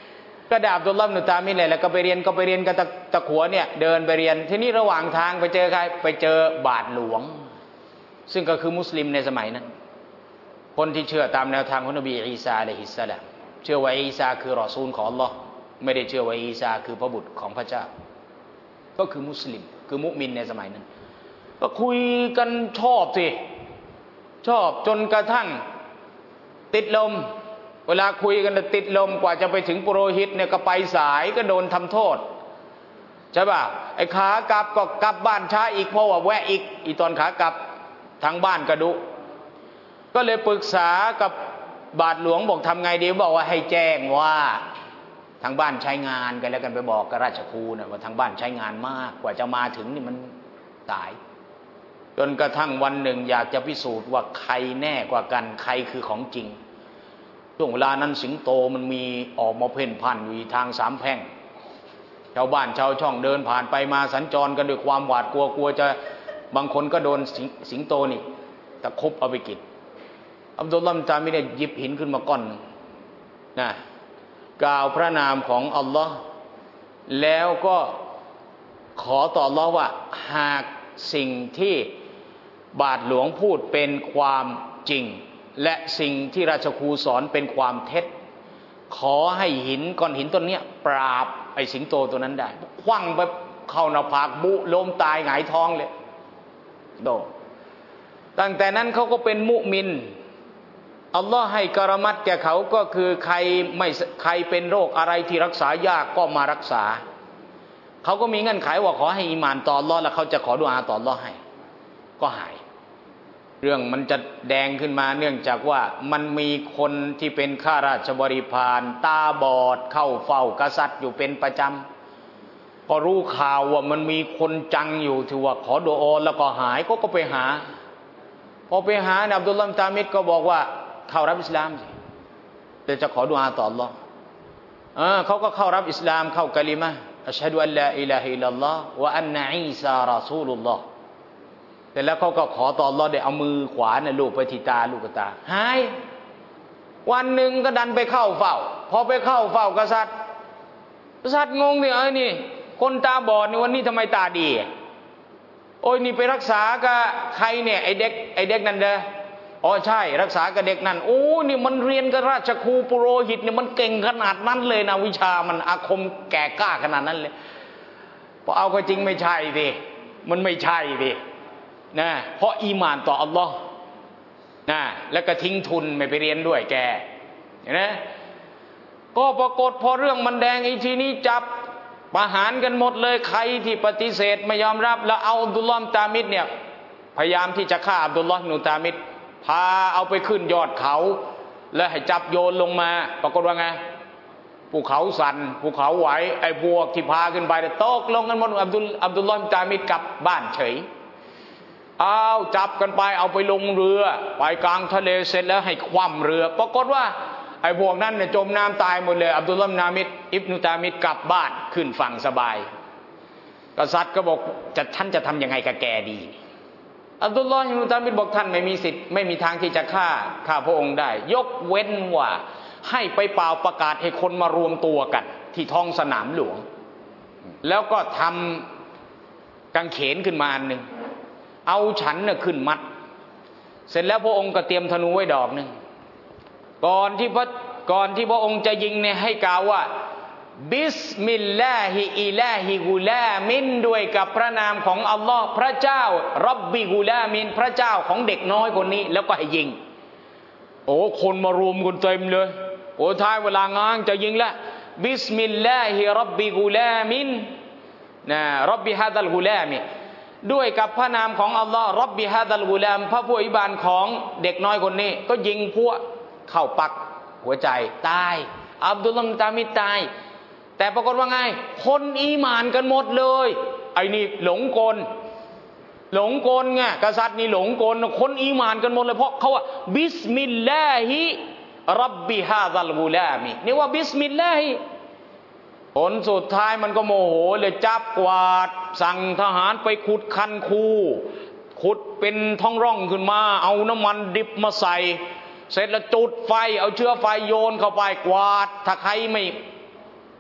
ก็ดาบอับดุลลอฮ์อิบนุตามิรเลยแล้วก็ไปเรียนกับตะขัวเนี่ยเดินไปเรียนทีนี้ระหว่างทางไปเจอใครไปเจอบาทหลวงซึ่งก็คือมุสลิมในสมัยนั้นคนที่เชื่อตามแนวทางของนบีอีสาอะลัยฮิสสลามเชื่อว่าอีสาคือรอซูลของอัลลอฮ์ไม่ได้เชื่อว่าอีสาคือพระบุตรของพระเจ้าก็คือมุสลิมคือมุมินในสมัยนั้นก็คุยกันชอบจนกระทั่งติดลมเวลาคุยกันติดลมกว่าจะไปถึงปุโรหิตเนี่ยก็ไปสายก็โดนทำโทษใช่ป่ะไอ้ขากลับก็กลับบ้านช้าอีกเพราะว่าแวะอีตอนขากลับทางบ้านกระดุก็เลยปรึกษากับบาทหลวงบอกทำไงดีบอกว่าให้แจ้งว่าทางบ้านใช้งานกันแล้วกันไปบอกกับราชครูนะว่าทางบ้านใช้งานมากกว่าจะมาถึงนี่มันสายจนกระทั่งวันหนึ่งอยากจะพิสูจน์ว่าใครแน่กว่ากันใครคือของจริงช่วงเวลานั้นสิงโตมันมีออกมาเพ่นพ่านอยู่ทางสามแพร่งชาวบ้านชาวช่องเดินผ่านไปมาสัญจรกันด้วยความหวาดกลัวจะบางคนก็โดนสิงโตนี่ตะครุบเอาไปกินอับดุลลอฮ์ตามิรเนี่ยหยิบหินขึ้นมาก้อนนะกล่าวพระนามของอัลลอฮ์แล้วก็ขอต่ออัลลอฮ์ว่าหากสิ่งที่บาทหลวงพูดเป็นความจริงและสิ่งที่ราชครูสอนเป็นความเท็จขอให้ก้อนหินต้นนี้ปราบไอ้สิงโตตัวนั้นได้คว้างไปเข้าหน้าผากบุล้มตายหงายท้องเลยโดตั้งแต่นั้นเขาก็เป็นมุมินอัลลอฮ์ให้กรมัตแก่เขาก็คือใครเป็นโรคอะไรที่รักษายากก็มารักษาเขาก็มีเงื่อนไขว่าขอให้อีหม่านต่ออัลลอฮ์แล้วเขาจะขอดุอาต่ออัลลอฮ์ให้ก็หายเรื่องมันจะแดงขึ้นมาเนื่องจากว่ามันมีคนที่เป็นข้าราชบริพารตาบอดเข้าเฝ้ากษัตริย์อยู่เป็นประจำพอรู้ข่าวว่ามันมีคนจังอยู่ที่ว่าขอดุอาแล้วก็หายก็ไปหาพอไปหาอับดุลลอฮ์ตามิรก็บอกว่าเข้ารับอิสลามสิเดี๋ยวจะขอดุอาต่ออัลลอฮ์เขาก็เข้ารับอิสลามเข้ากะลิมะห์อัชฮะดุอัลลาอิลาฮะอิลลัลลอฮ์วะอันนะอีซารอซูลุลลอฮ์แต่แล้วเขาก็ขอต่ออัลลอฮ์ได้เอามือขวาเนี่ยลูบไปที่ตาลูกตาหายวันหนึ่งก็ดันไปเข้าเฝ้าพอไปเข้าเฝ้ากษัตริย์งงเนี่ยนี่คนตาบอดนี่วันนี้ทำไมตาดีโอ้ยนี่ไปรักษากับใครเนี่ยไอเด็กนั่นเด้ออ๋อใช่รักษากับเด็กนั่นโอ้นี่มันเรียนกับราชครูปุโรหิตเนี่ยมันเก่งขนาดนั้นเลยนะวิชามันอาคมแก่กล้าขนาดนั้นเลยพอเอาก็จริงไม่ใช่ดิมันไม่ใช่ดินะเพราะอีหม่านต่ออัลลอฮ์นะแล้วก็ทิ้งทุนไม่ไปเรียนด้วยแกเห็นไหมก็ปรากฏพอเรื่องมันแดงอีทีนี้จับประหารกันหมดเลยใครที่ปฏิเสธไม่ยอมรับแล้วเอาอับดุลลอฮ์ตามิรเนี่ยพยายามที่จะฆ่าอับดุลลอฮ์นูตามิรพาเอาไปขึ้นยอดเขาแล้วให้จับโยนลงมาปรากฏว่าไงภูเขาสั่นภูเขาไหวไอ้พวกที่พาขึ้นไปตกลงกันหมดอับดุลลอฮ์ตามิรกลับบ้านเฉยเอาจับกันไปเอาไปลงเรือไปกลางทะเลเสร็จแล้วให้คว่ำเรือปรากฏว่าไอ้พวกนั้นเนี่ยจมน้ำตายหมดเลยอับดุลลอฮ์อิบนุตามิรกลับบ้านขึ้นฝั่งสบายกษัตริย์ก็บอกท่านจะทำยังไงกับแกดีอับดุลลอฮ์อิบนุตามิรบอกท่านไม่มีสิทธิ์ไม่มีทางที่จะฆ่าพระองค์ได้ยกเว้นว่าให้ไปเป่าประกาศให้คนมารวมตัวกันที่ท้องสนามหลวงแล้วก็ทำกางเขนขึ้นมาอันหนึ่งเอาฉันน่ะขึ้นมัดเสร็จแล้วพระองค์ก็เตรียมธนูไว้ดอกหนึ่งก่อนที่พระองค์จะยิงเนี่ยให้กล่าวว่าบิสมิลลาฮิอิลาฮิกุลามินด้วยกับพระนามของอัลลอฮ์พระเจ้าร็อบบิกุลามินพระเจ้าของเด็กน้อยคนนี้แล้วก็ให้ยิงโอ้คนมารวมกันเต็มเลยโอ้ท้ายเวลางานจะยิงแล้วบิสมิลลาฮิร็อบบิกุลามินนะร็อบบิฮาดัลกุลามิด้วยกับพระนามของอัลลอฮ์ร็อบบิฮาดัลกุลามพระผู้อภิบาลของเด็กน้อยคนนี้ก็ยิงพวกเข้าปักหัวใจตายอับดุลลอฮ์ตามิรตายแต่ปรากฏว่าไงคนอีหม่านกันหมดเลยไอ้นี่หลงกลไงกษัตริย์นี่หลงกลคนอีหม่านกันหมดเลยเพราะเขาว่าบิสมิลลาฮิร็อบบิฮาดัลกุลามินี่ว่าบิสมิลลาฮิผลสุดท้ายมันก็โมโหเลยจับกวาดสั่งทหารไปขุดคันคูขุดเป็นท้องร่องขึ้นมาเอาน้ำมันดิบมาใส่เสร็จแล้วจุดไฟเอาเชื้อไฟโยนเข้าไปกวาดถ้าใคร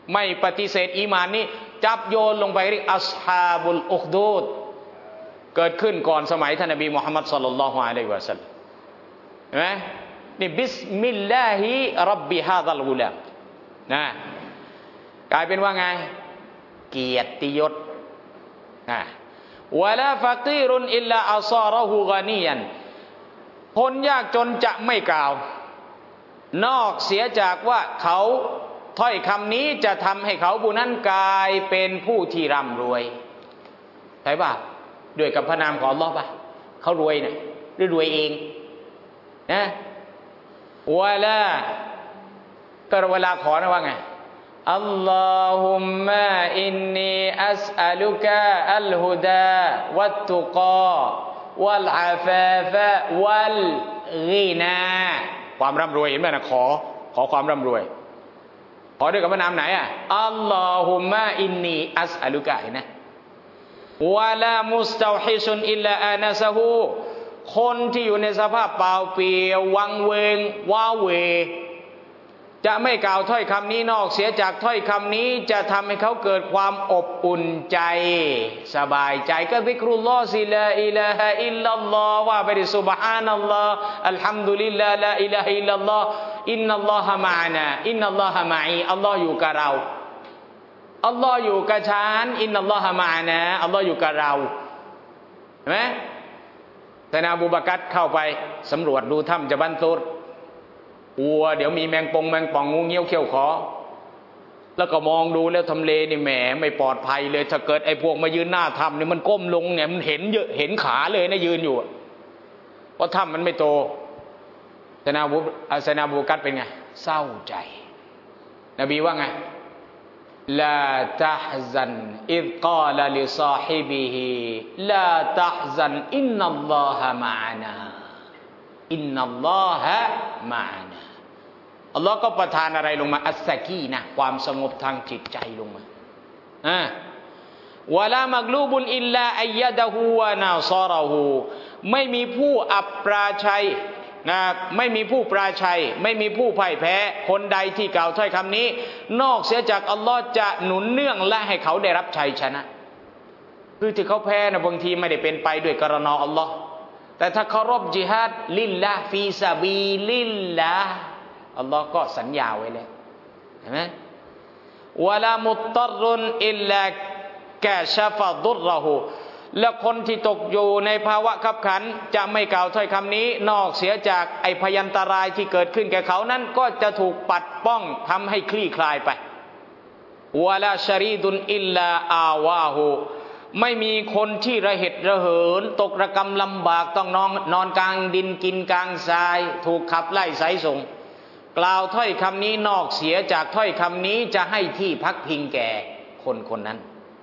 ไม่ปฏิเสธอีหม่านนี้จับโยนลงไปเรียกอัศฮาบุลอุคดูดเกิดขึ้นก่อนสมัยท่านนบีมุฮัมมัดศ็อลลัลลอฮุอะลัยฮิวะซัลลัมเห็นไหมนี่บิสมิลลาฮิร็อบบิฮาซัลกุลามนะกลายเป็นว่าไงเกียรติยศนะวะลาฟะกีรุนอิลลาอัศาระฮูกานียันคนยากจนจะไม่กล่าวนอกเสียจากว่าเขาถ้อยคำนี้จะทำให้เขาผู้นั้นกลายเป็นผู้ที่ร่ำรวยใช่ป่ะด้วยกับพระนามของอัลลอฮ์ป่ะเขารวยเนี่ยหรือรวยเองนะวะลาก็เวลาขอนะว่าไงอัลลอฮุมมะอินนีอัสอัลุกะอัลฮุดาวัตตุกาวัลอาฟาฟะวัลกีนาความร่ำรวยเห็นไหมนะขอความร่ำรวยขอด้วยกับพระนามไหนอ่ะอัลลอฮุมมะอินนีอัสอัลุกะเห็นไหมวะลามุสตาฮิซุนอิลลาอานะซะฮูคนที่อยู่ในสภาพเปล่าเปลี่ยววังเวงว้าเหวจะไม่กล่าวถ้อยคำนี้นอกเสียจากถ้อยคำนี้จะทำให้เขาเกิดความอบอุ่นใจสบายใจก็ซิกรุลลอฮ์ลาอิลาฮะอิลลัลลอฮ์ว่าไปดิซุบฮานัลลอฮ์อัลฮัมดุลิลลาห์ลาอิลาฮะอิลลัลลอฮ์อินนัลลอฮะมะอานาอินนัลลอฮะมะอีอัลลอฮ์อยู่กับเราอัลลอฮ์อยู่กับฉันอินนัลลอฮะมะอานาอัลลอฮ์อยู่กับเราเห็นไหมแต่นบีอบูบักรเข้าไปสำรวจดูถ้ำจะบันตุรเดี๋ยวมีแมงป่องงูเงี้ยวเขี้ยวขอแล้วก็มองดูแล้วทำเลนี่แหมไม่ปลอดภัยเลยถ้าเกิดไอ้พวกมายืนหน้าถ้ำนี่มันก้มลงเนี่ยมันเห็นเยอะเห็นขาเลยนะยืนอยู่เพราะถ้ำมันไม่โตแต่นบีอบูบักรเป็นไงเศร้าใจนบีว่าไงลาตะฮซันอิซกาลลิซาฮิบิฮิลาตะฮซันอินนัลลอฮะมะอานาอินนัลลอฮะมะอานาอัลลอฮ์ก็ประทานอะไรลงมาอัสซะกีนะความสงบทางจิตใจลงมาวะลามักลูบุนอิลลาอัยยะดะฮูวะนาซาระฮูไม่มีผู้อับปราชัยนะไม่มีผู้ปราชัยไม่มีผู้พ่ายแพ้คนใดที่กล่าวถ้อยคำนี้นอกเสียจากอัลลอฮ์จะหนุนเนื่องและให้เขาได้รับชัยชนะคือที่เขาแพ้นะบางทีไม่ได้เป็นไปด้วยกรณาอัลลอฮ์แต่ถ้าเคารพญิฮาดลิลลาห์ฟีซาบีลิลลาห์อัลลอฮ์ก็สัญญาไว้แล้วเห็นไหมวะลามุตตรุนอิลลากะชะฟะดุรเราะฮูและคนที่ตกอยู่ในภาวะคับขันจะไม่กล่าวถ้อยคำนี้นอกเสียจากไอพยันตรายที่เกิดขึ้นแก่เขานั้นก็จะถูกปัดป้องทำให้คลี่คลายไปวะลาชะรีดุนอิลลาอาวาฮูไม่มีคนที่ระเหตุระเหินตกระกำลำบากต้องนอนกลางดินกินกลางทรายถูกขับไล่ไสส่งกล่าวถ้อยคำนี้นอกเสียจากถ้อยคำนี้จะให้ที่พักพิงแก่คนคนนั้น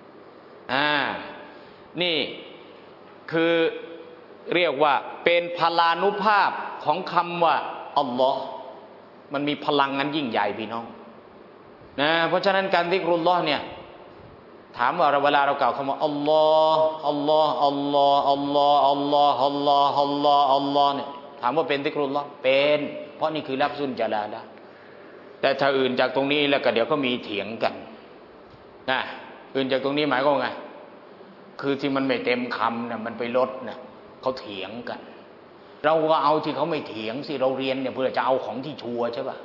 นี่คือเรียกว่าเป็นพลานุภาพของคำว่าอัลลอฮ์มันมีพลังนั้นยิ่งใหญ่พี่น้องนะเพราะฉะนั้นการซิกรุลลอฮ์เนี่ยถามว่าเวลาเรากล่าวคำว่าอัลลอฮ์อัลลอฮ์อัลลอฮ์อัลลอฮ์อัลลอฮ์อัลลอฮ์อัลลอฮ์อัลลอฮ์เนี่ยถามว่าเป็นซิกรุลลอฮ์เป็นเพราะนี่คือลัฟซุลจาลาละแต่ถ้าอื่นจากตรงนี้แล้วก็เดี๋ยวก็มีเถียงกันนะอื่นจากตรงนี้หมายก็ไงคือที่มันไม่เต็มคำเนี่ยมันไปลดเนี่ยเขาเถียงกันเราก็เอาที่เขาไม่เถียงสิเราเรียนเนี่ยเพื่อจะเอาของที่ชัวร์ใช่ป่ะ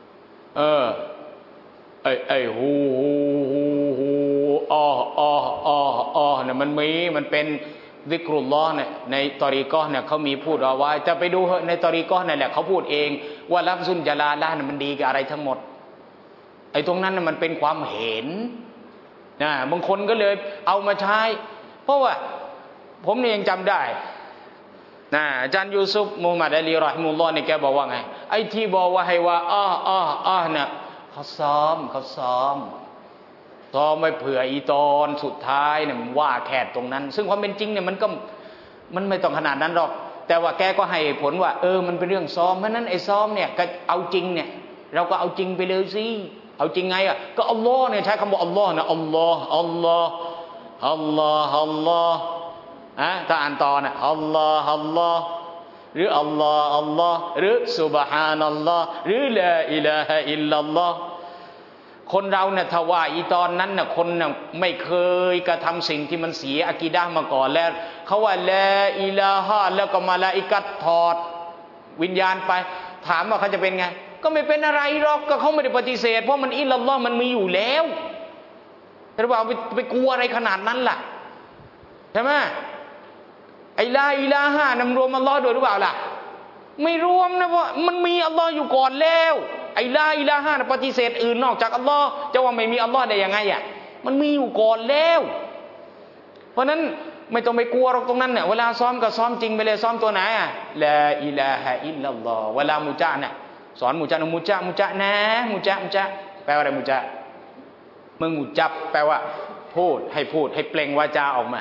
ฮูเนี่ยมันเป็นซิกรุลลอฮ์เนี่ยในตอรีกอฮ์เนี่ยเขามีพูดเอาไว้จะไปดูในตอรีกอฮ์นั่นแหละเขาพูดเองว่าลัฟซุลจาลาละห์มันดีกับอะไรทั้งหมดไอ้ตรงนั้นมันเป็นความเห็นนะบางคนก็เลยเอามาใช้เพราะว่าผมเนี่ยยังจำได้นะอาจารย์ยูซุฟมูฮัมหมัดอาลีรอฮิมุลลอฮ์เนี่ยแกบอกว่าไงไอ้ที่บอกว่าให้ว่าเนี่ยเขาซ้อมไว้เผื่ออีตอนสุดท้ายเนี่ยมันว่าแค่ตรงนั้นซึ่งความเป็นจริงเนี่ยมันไม่ต้องขนาดนั้นหรอกแต่ว่าแกก็ให้ผลว่ามันเป็นเรื่องซ้อมเพราะนั้นไอ้ซ้อมเนี่ยก็เอาจริงเนี่ยเราก็เอาจริงไปเลยสิเอาจริงไงอ่ะก็อัลลอฮ์เนี่ยใช้คำว่าอัลลอฮ์นะอัลลอฮ์ถ้าอ่านต่อนะอัลลอฮ์หรืออัลลอฮ์หรือซุบฮานัลลอฮ์หรือลาอิลาฮะอิลลัลลอฮ์คนเราเนี่ยถ้าว่าอีตอนนั้นน่ะคนน่ะไม่เคยกระทำสิ่งที่มันเสียอะกีดะห์มาก่อนแล้วเขาว่าลาอิลาฮะแล้วก็มาลาอิกัตถอดวิญญาณไปถามว่าเขาจะเป็นไงก็ไม่เป็นอะไรหรอกก็เขาไม่ได้ปฏิเสธเพราะมันอิลลัลลอฮ์มันมีอยู่แล้วแต่ว่าไปกลัวอะไรขนาดนั้นล่ะใช่ไหมไอ้ลาอิลาฮะนำรวมอัลลอฮ์ด้วยหรือเปล่าล่ะไม่รวมนะเพราะมันมีอัลลอฮ์อยู่ก่อนแล้วไอ้ลาอิลาฮะปฏิเสธอื่นนอกจากอัลลอฮ์จะว่าไม่มีอัลลอฮ์ได้ยังไงอ่ะมันมีอยู่ก่อนแล้วเพราะนั้นไม่ต้องไปกลัวหรอกตรงนั้นเนี่ยเวลาซ้อมก็ซ้อมจริงไปเลยซ้อมตัวไหนอ่ะลาอิลาฮะอิลลัลลอฮ์เวลามุจาเนี่ยสอนมุจานะมุจานะมุจาแปลว่าอะไรมุจามึงมุจับแปลว่าพูดให้เปล่งวาจาออกมา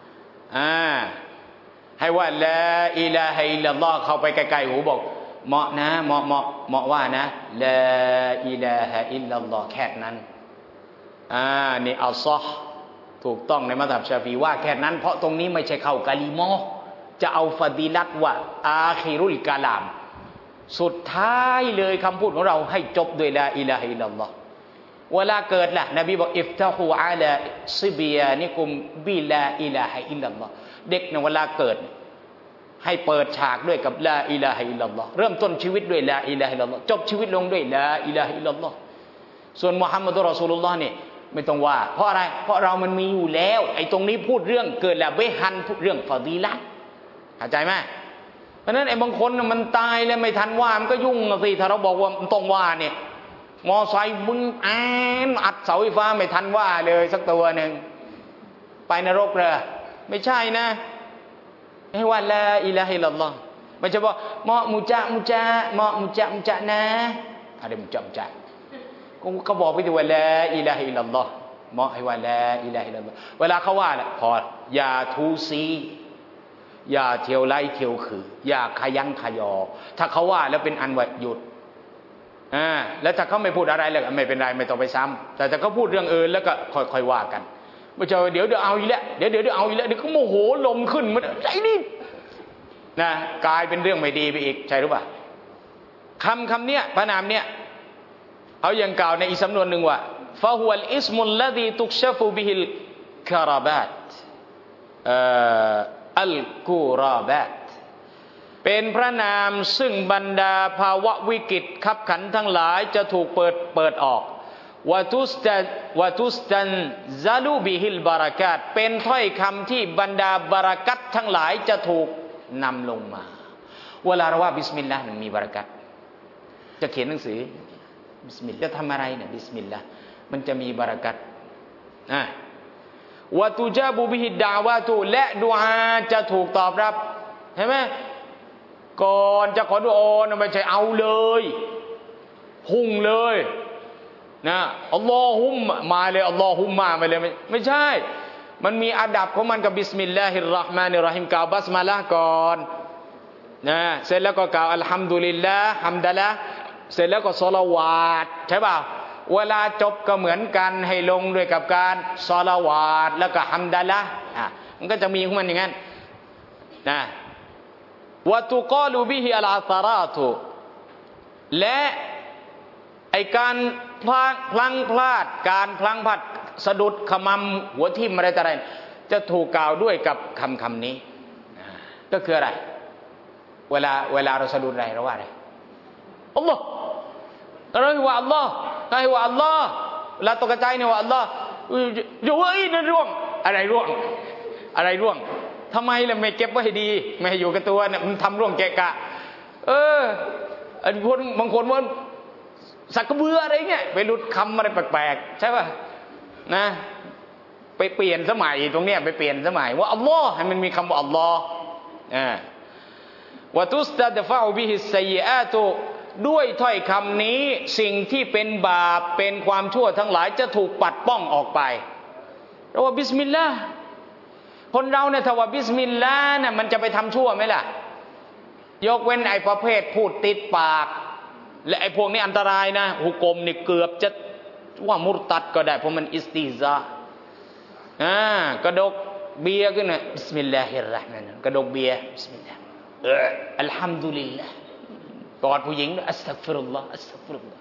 ให้ว่าลาอิลาฮะอิลลัลลอฮ์เข้าไปใกล้ๆหูบอกเหมาะนะเหมาะว่านะลาอิลาฮะอิลลัลลอฮ์แค่นั้นนี่อัลซอฮ์ถูกต้องในมัธยับชาฟีว่าแค่นั้นเพราะตรงนี้ไม่ใช่เข้ากะลิมอจะเอาฟะดีลัตว่าอาคิรุลกะลามสุดท้ายเลยคำพูดของเราให้จบด้วยลาอิลาฮะอิลลัลลอฮ์เวลาเกิดล่ะนบีบอกอิฟตะฮูอะลาซิบยานิกุมบิลาอิลาฮะอิลลัลลอฮ์เด็กในเวลาเกิดให้เปิดฉากด้วยกับลาอิลาฮะอิลลัลลอฮ์เริ่มต้นชีวิตด้วยลาอิลาฮะอิลลัลลอฮ์จบชีวิตลงด้วยลาอิลาฮะอิลลัลลอฮ์ส่วนมุฮัมมัดุรอซูลุลลอฮ์นี่ไม่ต้องว่าเพราะอะไรเพราะเรามันมีอยู่แล้วไอ้ตรงนี้พูดเรื่องเกิดแล้วเบฮันพูดเรื่องฟาดีละห์เข้าใจไหมเพราะนั้นไอ้บางคนมันตายแล้วไม่ทันว่ามันก็ยุ่งสิถ้าเราบอกว่ามันต้องว่าเนี่ยมอไซค์มึงอัดเสาไฟฟ้าไม่ทันว่าเลยสักตัวหนึ่งไปนรกเลยไม่ใช่นะให้ว่าลาอิลาฮะอิลลัลลอฮ์ไม่ใช่ว่าเหมาะมุจาเหมาะมุจานะอะไรมุจาก็บอกไปที่ว่าลาอิลาฮะอิลลัลลอฮ์เหมาะให้ว่าลาอิลาฮะอิลลัลลอฮ์เวลาเขาว่าแหละพออย่าทูซีอย่าเที่ยวไล่เที่ยวคืออย่าขยันขยอถ้าเขาว่าแล้วเป็นอันว่าหยุดแล้วถ้าเขาไม่พูดอะไรเลยไม่เป็นไรไม่ต้องไปซ้ำแต่ถ้าเขาพูดเรื่องอื่นแล้วก็ค่อยๆว่ากันไม่ใช่เดี๋ยวเอาอีกแล้วเดี๋ยวเอาอีกแล้วเดี๋ยวเขาโมโหลมขึ้นมันใจนี่นะกลายเป็นเรื่องไม่ดีไปอีกใช่หรือเปล่าคำเนี้ยพระนามเนี้ยเขายังกล่าวในอีกสำนวนหนึ่งว่าฟะฮุวัลอิสมุลลซีตุกชะฟุบิฮิลคาราบาตอัลกูราบาตเป็นพระนามซึ่งบรรดาภาวะวิกฤตขับขันทั้งหลายจะถูกเปิดออกวะตุสตันซาลูบิฮิลบารากาตเป็นถ้อยคำที่บรรดาบารักัตทั้งหลายจะถูกนำลงมาเวลาเราว่าบิสมิลลาห์มันมีบารักัตจะเขียนหนังสือบิสมิลลาห์จะทำอะไรเนี่ยบิสมิลลาห์มันจะมีบารักัตวะตุจาบุบิฮิดดาวาตุและดุอาจะถูกตอบรับเห็นไหมก่อนจะขอดุอานะไม่ใช่เอาเลยพุ่งเลยนะอัลลอฮุมมาเลยอัลลอฮุมมาเลยไม่ใช่มันมีอาดับของมันกับบิสมิลลาฮิรเราะห์มานิรเราะฮีมกล่าวบัสมาละห์ก่อนนะเสร็จแล้วก็กล่าวอัลฮัมดุลิลลาห์ฮัมดะละเสร็จแล้วก็ศอลาวาตใช่ป่ะเวลาจบก็เหมือนกันให้ลงด้วยกับการศอลาวาตแล้วก็ฮัมดะละมันก็จะมีของมันอย่างนั้นนะวะตุกอลูบิฮิอัลอาซาราตุและไอการพลัดการพลั้งพลาดสะดุดขมำหัวทิ่มอะไรต่ออะไรจะถูกกล่าวด้วยกับคำนี้ก็คืออะไรเวลาเราสะดุดอะไรเราว่าอะไรอัลลอฮ์เราว่าอัลลอฮ์ให้ว่าอัลลอฮ์เวลาตกใจเนี่ยว่าอัลลอฮ์อยู่นั่นร่วงอะไรร่วงทำไมล่ะไม่เก็บไว้ให้ดีไม่ให้อยู่กับตัวเนี่ยมันทำร่วงแกะกะบางคนว่าสักกระเบืออะไรเงี้ยไปหลุดคำอะไรแปลกๆใช่ป่ะนะไปเปลี่ยนสมัยตรงเนี้ยไปเปลี่ยนสมัยว่าอัลลอฮ์ให้มันมีคำว่าอัลลอฮ์วะตุสตัดฟะอุบิฮิสซัยอาตุด้วยถ้อยคำนี้สิ่งที่เป็นบาปเป็นความชั่วทั้งหลายจะถูกปัดป้องออกไปเราว่าบิสมิลลาห์คนเราเนี่ยถ้าว่าบิสมิลลาห์เนี่ยมันจะไปทำชั่วไหมล่ะยกเว้นไอ้ประเภทพูดติดปากและไอ้พวกนี้อันตรายนะหุกมนี่เกือบจะว่ามุรตัดก็ได้เพราะมันอิสติซากระดกเบียร์ขึ้นนะบิสมิลลาฮิรเราะห์มานิรเราะฮีมกระดกเบียร์บิสมิลลาห์อัลฮัมดุลิลลาห์กอดผู้หญิงอัสตัฆฟิรุลลอฮ์อัสตัฆฟิรุลลอฮ์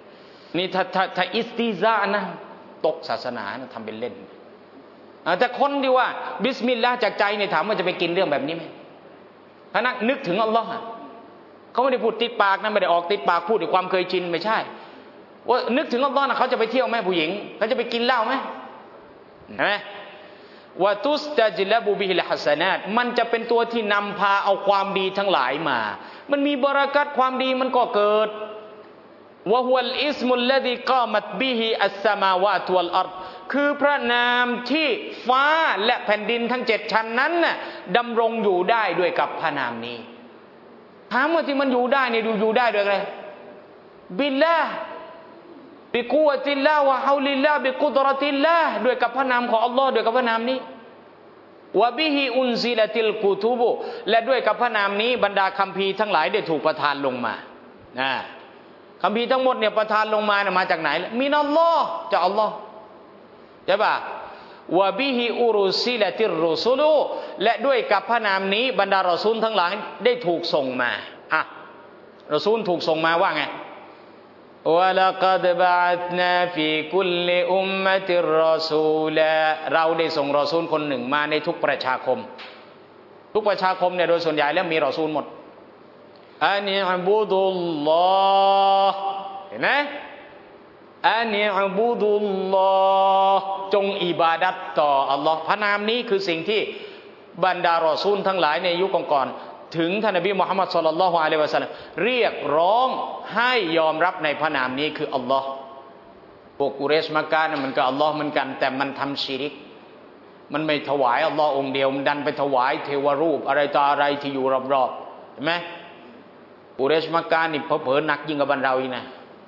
นี่ถ้าอิสติซานะตกศาสนานะทำเป็นเล่นแต่คนที่ว่าบิสมิลลาห์จากใจเนี่ยถามว่าจะไปกินเรื่องแบบนี้ไหมถ้านึกถึงอัลลอฮ์เขาไม่ได้พูดติดปากนะไม่ได้ออกติดปากพูดด้วยความเคยชินไม่ใช่ว่านึกถึงอัลลอฮ์นะเขาจะไปเที่ยวไหมผู้หญิงเขาจะไปกินเหล้าไหมเห็นไหมวะตุสตะจิลบุบิฮิลฮัสนาตมันจะเป็นตัวที่นำพาเอาความดีทั้งหลายมามันมีบารอกัตความดีมันก็เกิดวะฮุวัลอิสมุลลซีกามัตบิฮิอัสสมาวาตุวัลอัรฎคือพระนามที่ฟ้าและแผ่นดินทั้ง7ชั้นนั้นน่ะดำรงอยู่ได้ด้วยกับพระนามนี้ถามว่าที่มันอยู่ได้เนี่ยอยู่ได้ด้วยอะไรบิลลาห์บิกุวะติลลาห์วะฮาวลิลลาห์บิกุดเราะติลลาห์ด้วยกับพระนามของอัลลอฮ์ด้วยกับพระนามนี้วะบิฮิอุนซิลติลกุตุบและด้วยกับพระนามนี้บรรดาคัมภีร์ทั้งหลายได้ถูกประทานลงมาคัมภีร์ทั้งหมดเนี่ยประทานลงมาเนี่ยมาจากไหนมินัลลอฮ์จากอัลลอฮ์ใช่ป่ะวะบิฮิอุรุซิลติรรุซุลและด้วยกับพระนามนี้บรรดารอซูลทั้งหลายได้ถูกส่งมารอซูลถูกส่งมาว่าไงวะละกัดบะอัตนาฟีกุลลิอุมมะติรรอซูลเราได้ส่งรอซูลคนหนึ่งมาในทุกประชาคมทุกประชาคมเนี่ยโดยส่วนใหญ่แล้วมีรอซูลหมดอันอิบุดุลลอฮ์เห็นไหมอันอิบุดุลลอฮ์จงอิบาดัตต่ออัลลอฮ์พระนามนี้คือสิ่งที่บรรดารอซูลทั้งหลายในยุคก่อนถึงท่านนบีมุฮัมมัดศ็อลลัลลอฮุอะลัยฮิวะซัลลัมเรียกร้องให้ยอมรับในพระนามนี้คืออัลลอฮ์พวกกุเรชมักกะห์มันก็อัลลอฮ์เหมือนกันแต่มันทำชิริกมันไม่ถวายอัลลอฮ์องค์เดียวมันดันไปถวายเทวรูปอะไรต่ออะไรที่อยู่รอบๆเห็นไหมกุเรชมักกะห์นี่เผลอๆหนักยิ่งกว่าบ้านเราอีกนะ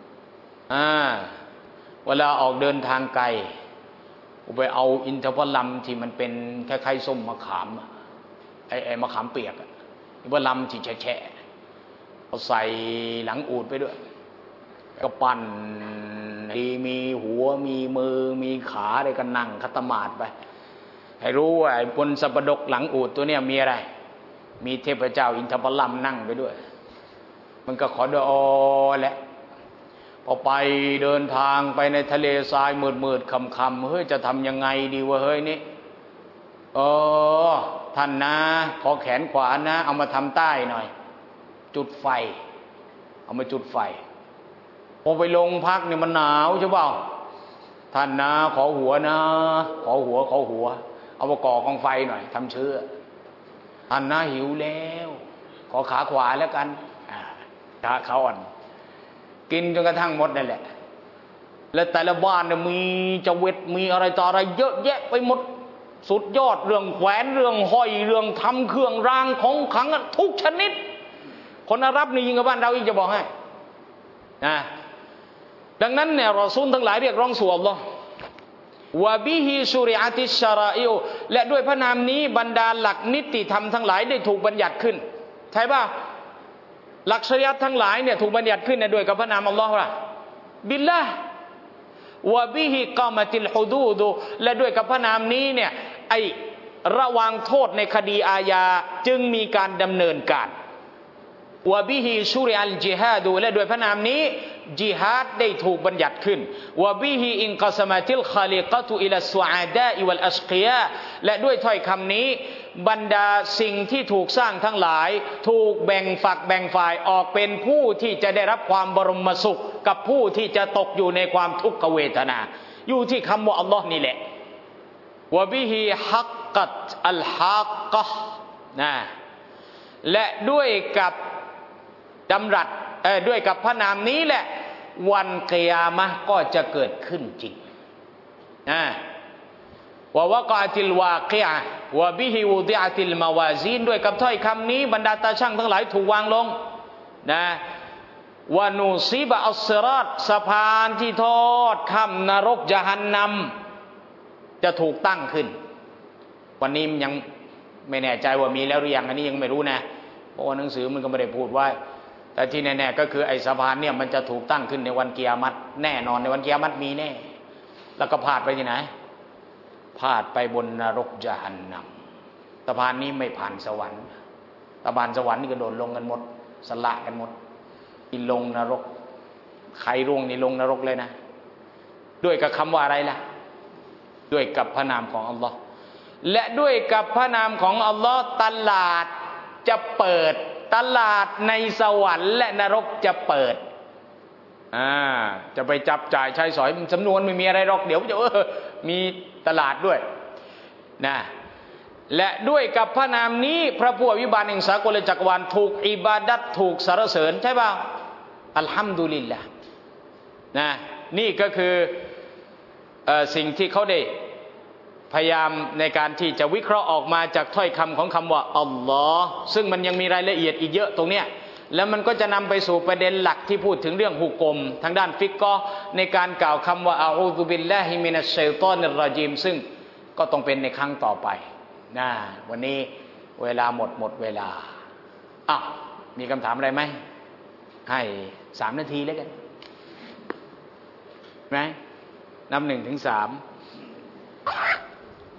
เวลาออกเดินทางไกลไปเอาอินทผลัมที่มันเป็นคล้ายๆส้มมะขามไอ้มะขามเปียกอินทผลัมที่แฉะๆเอาใส่หลังอูฐไปด้วยก็ปั่นมีหัวมีมือมีขาอะไรก็นั่งคัตมาดไปให้รู้ว่าไอ้บนสัปดกหลังอูฐตัวเนี้ยมีอะไรมีเทพเจ้าอินทผลัมนั่งไปด้วยมันก็ขอดุอาแหละพอไปเดินทางไปในทะเลทรายมืดๆค่ำๆเฮ้ยจะทำยังไงดีวะเฮ้ยนี่ท่านนะขอแขนขวานะเอามาทำใต้หน่อยจุดไฟเอามาจุดไฟพอไปลงพักเนี่ยมันหนาวใช่เปล่าท่านนะขอหัวนะขอหัวเอามาก่อกองไฟหน่อยทำเชื้อท่านนะหิวแล้วขอขาขวาแล้วกันขาอ่อนกินจนกระทั่งหมดนั่นแหละและแต่ละบ้านเนี่ยมีจเวตมีอะไรต่ออะไรเยอะแยะไปหมดสุดยอดเรื่องแขวนเรื่องห้อยเรื่องทำเครื่องรางของขลังทุกชนิดคนอาหรับนี่ยิ่งกว่าบ้านเราอีกจะบอกให้ดังนั้นเนี่ยรอซูลทั้งหลายเรียกร้องสู่อัลลอฮ์วะบิฮิชุริอะติชชะรออิอและด้วยพระนามนี้บรรดาหลักนิติธรรมทั้งหลายได้ถูกบัญญัติขึ้นใช่ป่ะหลักชริอะห์ทั้งหลายเนี่ยถูกบัญญัติขึ้นด้วยกับพระนามอัลลอฮ์บิลลาห์วะบิฮิกามัติลฮุดูดและด้วยกับพระนามนี้เนี่ยไอระวางโทษในคดีอาญาจึงมีการดำเนินการวะบิฮิชุริอัลจิฮาดและด้วยพระนามนี้จิฮาดได้ถูกบัญญัติขึ้นวะบิฮิอินกะซะมะติลคอลิกะตุอิลัสซุอาดาอิวัลอัชกิยาและด้วยถ้อยคำนี้บรรดาสิ่งที่ถูกสร้างทั้งหลายถูกแบ่งฝักแบ่งฝ่ายออกเป็นผู้ที่จะได้รับความบรมสุขกับผู้ที่จะตกอยู่ในความทุกขเวทนาอยู่ที่คำว่าอัลลอฮ์นี่แหละวะบิฮิฮักกัตอัลฮักกะนะและด้วยกับดำรัสด้วยกับพระนามนี้แหละวันกิยามะห์ก็จะเกิดขึ้นจริงวะวะกะติลวากิอะห์วะบิฮิวุดิอะติลมาวาซีนด้วยกับถ้อยคำนี้บรรดาตาช่างทั้งหลายถูกวางลงวะนูซิบะอัสซิรอตสะพานที่ทอดข้ามนรกญะฮันนัมจะถูกตั้งขึ้นวันนี้ยังไม่แน่ใจว่ามีแล้วหรือยังอันนี้ยังไม่รู้นะเพราะว่าหนังสือมันก็ไม่ได้พูดไว้แต่ที่แน่ๆก็คือไอ้สะพานเนี่ยมันจะถูกตั้งขึ้นในวันกิยามะห์แน่นอนในวันกิยามะห์มีแน่แล้วก็พาดไปที่ไหนพาดไปบนนรกญะฮันนัมสะพานนี้ไม่ผ่านสวรรค์สะพานสวรรค์นี่ก็โดนลงกันหมดสละกันหมดกินลงนรกใครร่วงนี่ลงนรกเลยนะด้วยกับคำว่าอะไรล่ะด้วยกับพระนามของอัลลอฮ์และด้วยกับพระนามของอัลลอฮ์ตลาดจะเปิดตลาดในสวรรค์และนรกจะเปิดจะไปจับจ่ายใช้สอยสำนวนไม่มีอะไรหรอกเดี๋ยวจะมีตลาดด้วยนะและด้วยกับพระนามนี้พระผู้อภิบาลแห่งสากลจักรวาลถูกอิบาดัตถูกสรรเสริญใช่ป่าวอัลฮัมดุลิลละนะนี่ก็คือสิ่งที่เขาได้พยายามในการที่จะวิเคราะห์ออกมาจากถ้อยคำของคำว่าอัลลอฮ์ซึ่งมันยังมีรายละเอียดอีกเยอะตรงเนี้ยแล้วมันก็จะนำไปสู่ประเด็นหลักที่พูดถึงเรื่องฮุกมทางด้านฟิกก็ในการกล่าวคำว่าอาอูซุบิลลาฮิมินัชชัยฏอนิรเราะญีมซึ่งก็ต้องเป็นในครั้งต่อไปนะวันนี้เวลาหมดเวลามีคำถามอะไรไหมให้3 นาทีแล้วกันไหมนับ1 ถึง 3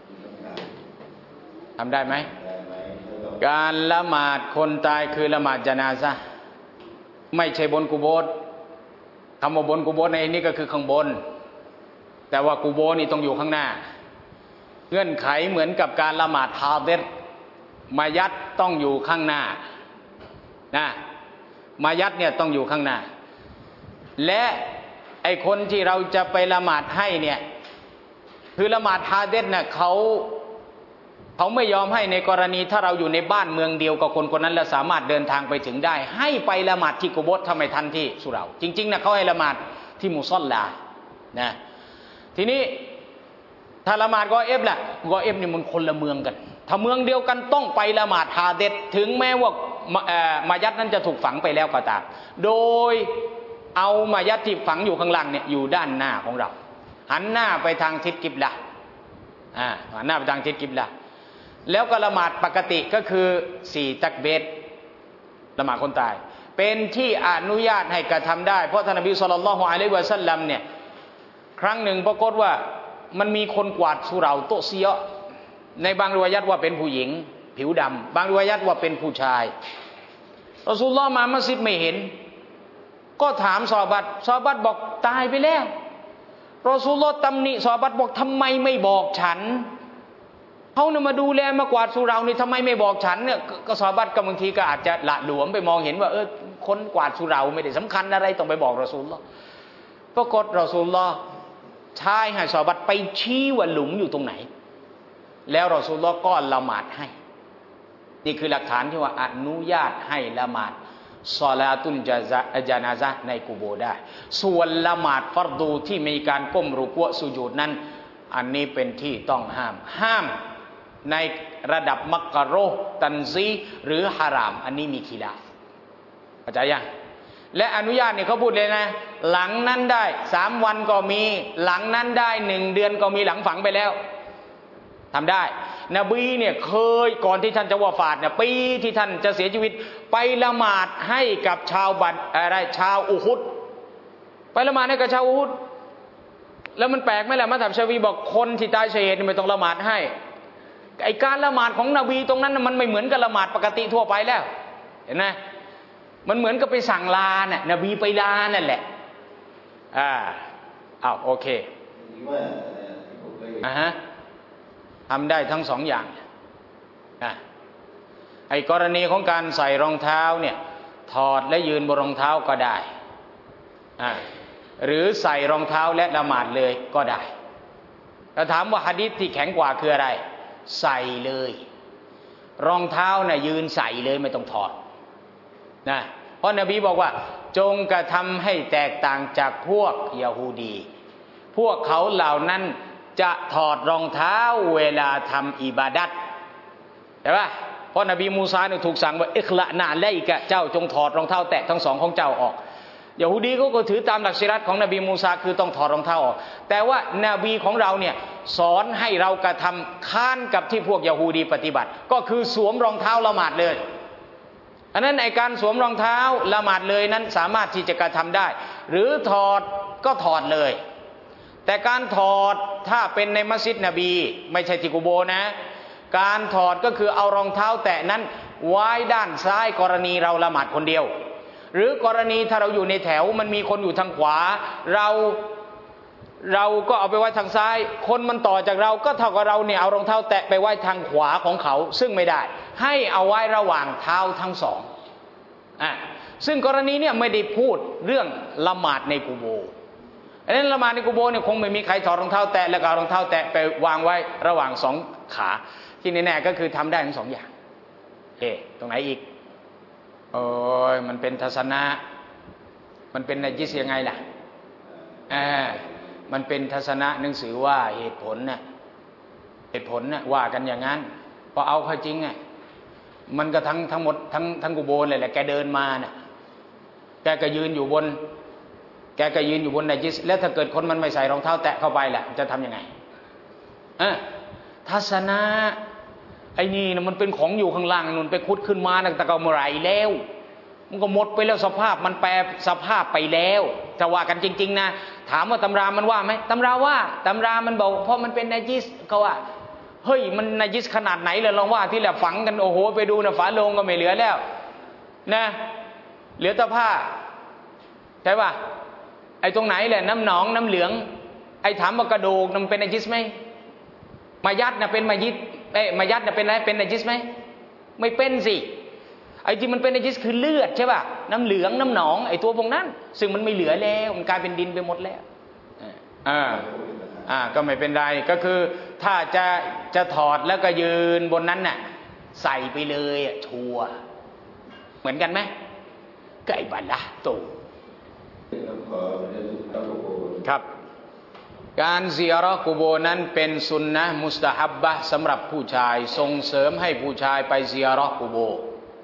ทำได้ไหมการละหมาดคนตายคือละหมาดญะนาซะห์ไม่ใช่บนกุโบร์คำว่าบนกุโบร์ในนี้ก็คือข้างบนแต่ว่ากุโบร์นี่ต้องอยู่ข้างหน้าเงื่อนไขเหมือนกับการละหมาดฮาดิรมายัดต้องอยู่ข้างหน้านะมายัดเนี่ยต้องอยู่ข้างหน้าและไอคนที่เราจะไปละหมาดให้เนี่ยคือละหมาดฮาดิรเนี่ยเขาไม่ยอมให้ในกรณีถ้าเราอยู่ในบ้านเมืองเดียวกับคนคนนั้นแล้วสามารถเดินทางไปถึงได้ให้ไปละหมาดที่กุโบร์ทำไมทันที่สุเหร่าจริงๆนะเขาให้ละหมาดที่มุศอลลานะทีนี้ถ้าละหมาดกอเอฟแหละกอเอฟนี่มันคนละเมืองกันถ้าเมืองเดียวกันต้องไปละหมาดฮาดิรถึงแม้ว่ามายัดนั้นจะถูกฝังไปแล้วก็ตามโดยเอามายัดที่ฝังอยู่ข้างล่างเนี่ยอยู่ด้านหน้าของเราหันหน้าไปทางทิศกิบละหันหน้าไปทางทิศกิบละแล้วก็ละหมาดปกติก็คือ4 ตักบีรละหมาดคนตายเป็นที่อนุญาตให้กระทำได้เพราะท่านนบีศ็อลลัลลอฮุอะลัยฮิวะซัลลัมเนี่ยครั้งหนึ่งปรากฏว่ามันมีคนกวาดสุเหร่าโตะซียะในบางริวายัตว่าเป็นผู้หญิงผิวดำบางริวายัตว่าเป็นผู้ชายรอซูลุลลอฮ์มามัสยิดไม่เห็นก็ถามซอฮาบะห์บอกตายไปแล้วรอซูลุลลอฮ์ตำหนิซอฮาบะห์บอกทำไมไม่บอกฉันเขาเนี่ยมาดูแลมากวาดสุเหร่านี่ทำไมไม่บอกฉันเนี่ยก็ซอฮาบะห์ก็บางทีก็อาจจะละหลวมไปมองเห็นว่าคนกวาดสุเหร่าไม่ได้สำคัญอะไรต้องไปบอกรอซูลุลลอฮ์ปรากฏรอซูลุลลอฮ์ใช้ให้ซอฮาบะห์ไปชี้ว่าหลุมอยู่ตรงไหนแล้วรอซูลุลลอฮ์ก็ละหมาดให้นี่คือหลักฐานที่ว่าอนุญาตให้ละหมาดศอลาตุลญะนาซะห์ในกุโบร์ได้ส่วนละหมาดฟัรดูที่มีการก้มรุกูอ์สุญูดนั้นอันนี้เป็นที่ต้องห้ามในระดับมักกะโรฮ์ตันซีหรือฮารามอันนี้มีขีลาฟเข้าใจยังและอนุญาตเนี่ยเขาพูดเลยนะหลังนั้นได้3 วันก็มีหลังนั้นได้1 เดือนก็มีหลังฝังไปแล้วทำได้นบีเนี่ยเคยก่อนที่ท่านจะวะฟาตเนี่ยปีที่ท่านจะเสียชีวิตไปละหมาดให้กับชาวอุฮุดไปละหมาดให้กับชาวอุฮุดแล้วมันแปลกไหมล่ะมัซฮับชาฟีบอกคนที่ตายชะฮีดไม่ต้องละหมาดให้ไอการละหมาดของนบีตรงนั้นมันไม่เหมือนกับละหมาดปกติทั่วไปแล้วเห็นไหมมันเหมือนกับไปสั่งลาน่ะนบีไปลานั่นแหละโอเคทำได้ทั้ง2 อย่างไอ้กรณีของการใส่รองเท้าเนี่ยถอดและยืนบนรองเท้าก็ได้หรือใส่รองเท้าและละหมาดเลยก็ได้แล้วถามว่าหะดีษที่แข็งกว่าคืออะไรใส่เลยรองเท้าน่ะยืนใส่เลยไม่ต้องถอดนะเพราะนบีบอกว่าจงกระทำให้แตกต่างจากพวกยะฮูดีพวกเขาเหล่านั้นจะถอดรองเท้าเวลาทำอิบาดัตใช่ป่ะเพราะนบีมูซาเนี่ยถูกสั่งว่าอิคละนาไลกะเจ้าจงถอดรองเท้าแตะทั้ง2ของเจ้าออกยะฮูดีก็ถือตามหลักชิรัตของนบีมูซาคือต้องถอดรองเท้าออกแต่ว่านบีของเราเนี่ยสอนให้เรากระทำค้านกับที่พวกยะฮูดีปฏิบัติก็คือสวมรองเท้าละหมาดเลยอันนั้นในการสวมรองเท้าละหมาดเลยนั้นสามารถที่จะกระทำได้หรือถอดก็ถอดเลยแต่การถอดถ้าเป็นในมัสยิดนบีไม่ใช่ที่กุโบร์นะการถอดก็คือเอารองเท้าแตะนั้นไว้ด้านซ้ายกรณีเราละหมาดคนเดียวหรือกรณีถ้าเราอยู่ในแถวมันมีคนอยู่ทางขวาเราก็เอาไปไว้ทางซ้ายคนมันต่อจากเราก็เท่ากับเราเนี่ยเอารองเท้าแตะไปไว้ทางขวาของเขาซึ่งไม่ได้ให้เอาไว้ระหว่างเท้าทั้งสองซึ่งกรณีเนี่ยไม่ได้พูดเรื่องละหมาดในกุโบร์อันนั้นละหมาดในกุโบร์เนี่ยคงไม่มีใครถอดรองเท้าแตะแล้วก็เอารองเท้าแตะไปวางไว้ระหว่างสองขาที่แน่ๆก็คือทำได้ทั้งสองอย่างตรงไหนอีกมันเป็นทัศนะมันเป็นนัจิสยังไงล่ะมันเป็นทัศนะหนังสือว่าเหตุผลน่ะว่ากันอย่างนั้นพอเอาเข้าจริงมันก็ทั้งหมดทั้งกุโบร์เลยแหละแกเดินมาน่ะแกก็ยืนอยู่บนนัจิสแล้วถ้าเกิดคนมันไม่ใส่รองเท้าแตะเข้าไปล่ะจะทำยังไงทัศนะไอ้นี่นะมันเป็นของอยู่ข้างล่างนู่นไปขุดขึ้นมาตั้งแต่เก่าเมื่อไหร่แล้วมันก็หมดไปแล้วสภาพมันแปรสภาพไปแล้วจะว่ากันจริงๆนะถามว่าตำรามันว่าไหมตำรามันบอกเพราะมันเป็นนัจิสเขาว่าเฮ้ยมันนัจิสขนาดไหนเลยลองว่าที่แหละฝังกันโอ้โหไปดูนะฝาโลงก็ไม่เหลือแล้วนะเหลือแต่ผ้าใช่ป่ะไอ้ตรงไหนแหละน้ำหนองน้ำเหลืองไอ้ถามว่ากระดูกมันเป็นนัจิสไหมมายัดนะเป็นมายัดนะเป็นอะไรเป็นนัจิสไหมไม่เป็นสิไอ้ที่มันเป็นนัจิสคือเลือดใช่ป่ะน้ำเหลืองน้ำหนองไอ้ตัวพวกนั้นซึ่งมันไม่เหลือแล้วมันกลายเป็นดินไปหมดแล้วก็ไม่เป็นไรก็คือถ้าจะถอดแล้วก็ยืนบนนั้นน่ะใส่ไปเลยชัวเหมือนกันไหมไก่บัลละตูครับการซิยาระห์กุโบร์นั้นเป็นสุนนะมุสตะฮับบะห์สำหรับผู้ชายส่งเสริมให้ผู้ชายไปซิยาระห์กุโบร์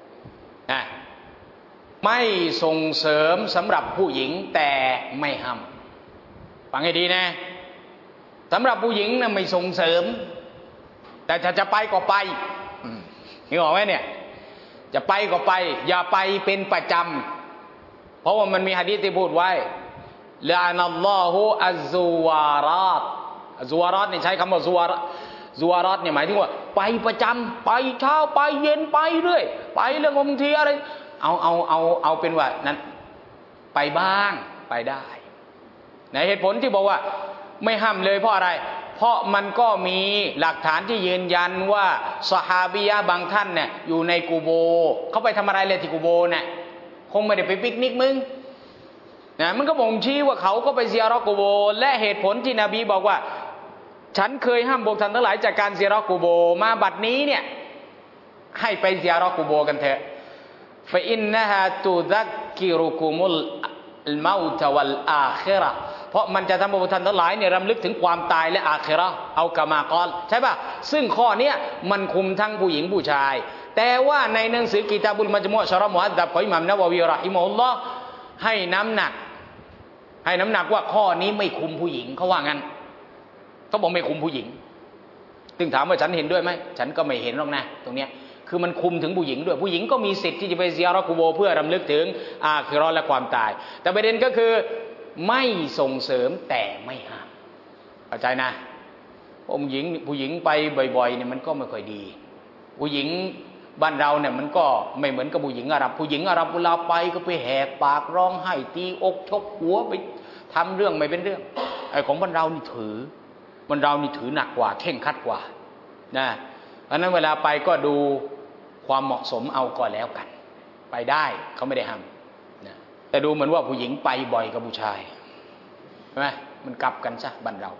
ไม่ส่งเสริมสำหรับผู้หญิงแต่ไม่ห้ามฟังให้ดีนะสำหรับผู้หญิงนะไม่ส่งเสริมแต่ถ้าจะไปก็ไปนึกออกไหมเนี่ยจะไปก็ไปอย่าไปเป็นประจำเพราะว่ามันมีหะดีษที่พูดไว้ลานัลลอฮุอัซซุวารอตนี่ใช้คำว่าซุวารอตเนี่ยหมายถึงว่าไปประจำไปเช้าไปเย็นไปเรื่อยไปเรื่องบางทีอะไรเอาเป็นว่านั้นไปบ้างไปได้ในเหตุผลที่บอกว่าไม่ห้ามเลยเพราะอะไรเพราะมันก็มีหลักฐานที่ยืนยันว่าซอฮาบียะห์บางท่านเนี่ยอยู่ในกุโบร์เขาไปทำอะไรเลยที่กุโบร์เนี่ยคงไม่ได้ไปปิกนิกมึงนะมันก็บ่งชี้ว่าเขาก็ไปซิยาระห์กุโบร์และเหตุผลที่นบีบอกว่าฉันเคยห้ามพวกท่านทั้งหลายจากการซิยาระห์กุโบร์มาบัดนี้เนี่ยให้ไปซิยาระห์กุโบร์กันเถอะฟะอินนะฮาตุซักกิรุกุมุลเมาตะวัลอาคิเราะห์เพราะมันจะทำให้พวกท่านทั้งหลายเนี่ยรำลึกถึงความตายและอาคิเราะห์เอากะมากอลใช่ป่ะซึ่งข้อเนี้ยมันคุมทั้งผู้หญิงผู้ชายแต่ว่าในหนังสือกิตาบุลมัจมุอ์ชะเราะห์มุฮัดดับของอิหม่ามนะวะวีเราะฮิมะฮุลลอฮ์ให้น้ำหนักว่าข้อนี้ไม่คุมผู้หญิงเขาว่างั้นเขาบอกไม่คุมผู้หญิงซึ่งถามว่าฉันเห็นด้วยไหมฉันก็ไม่เห็นหรอกนะตรงเนี้ยคือมันคุมถึงผู้หญิงด้วยผู้หญิงก็มีสิทธิ์ที่จะไปซิยาระห์กุโบร์เพื่อรำลึกถึงอาคิเราะห์และความตายแต่ประเด็นก็คือไม่ส่งเสริมแต่ไม่ห้ามเข้าใจนะผู้หญิงไปบ่อยๆเนี่ยมันก็ไม่ค่อยดีผู้หญิงบ้านเราเนี่ยมันก็ไม่เหมือนกับผู้หญิงอาหรับเวลาไปก็ไปแหกปากร้องไห้ตีอกชกหัวไปทำเรื่องไม่เป็นเรื่องไอ้ของบ้านเรานี่ถือหนักกว่าเข่งคัดกว่านะเพราะนั้นเวลาไปก็ดูความเหมาะสมเอาก็แล้วกันไปได้เขาไม่ได้ห้ามนะแต่ดูเหมือนว่าผู้หญิงไปบ่อยกับผู้ชายใช่ไหมมันกลับกันซะบ้านเรา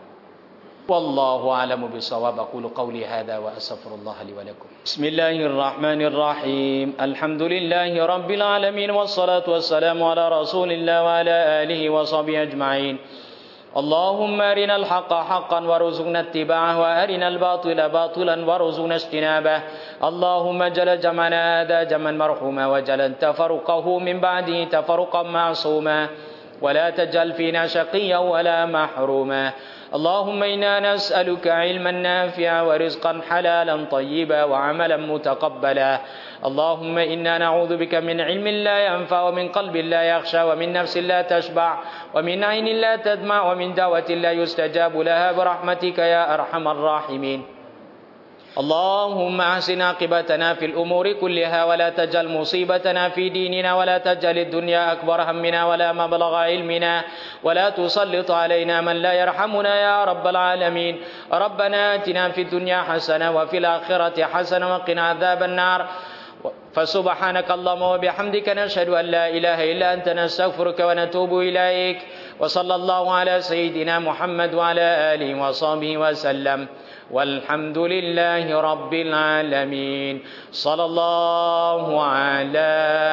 والله أعلم بالصواب أقول قولي هذا وأستغفر الله لي ولكم بسم الله الرحمن الرحيم الحمد لله رب العالمين والصلاة والسلام على رسول الله وعلى آله وصحبه أجمعين اللهم أرنا الحق حقا وارزقنا اتباعه وأرنا الباطل باطلا وارزقنا اجتنابه اللهم اجعل جمعنا هذا جمعا مرحوما واجعل تفرقه من بعده تفرقا معصوما ولا تجعل فينا شقيا ولا محروما اللهم إنا نسألك علما نافعا ورزقا حلالا طيبا وعملا متقبلا اللهم إنا نعوذ بك من علم لا ينفع ومن قلب لا يخشى ومن نفس لا تشبع ومن عين لا تدمع ومن دعوة لا يستجاب لها برحمتك يا أرحم الراحمين اللهم أحسن عاقبتنا في الأمور كلها ولا تجعل مصيبتنا في ديننا ولا تجعل الدنيا أكبر همنا ولا مبلغ علمنا ولا تسلط علينا من لا يرحمنا يا رب العالمين. ربنا آتنا في الدنيا حسنة وفي الآخرة حسنة وقنا عذاب النار. فسبحانك اللهم وبحمدك نشهد أن لا إله إلا أنت نستغفرك ونتوب إليك. وصلى الله على سيدنا محمد وعلى آله وصحبه وسلم والحمد لله رب العالمين. صلى الله على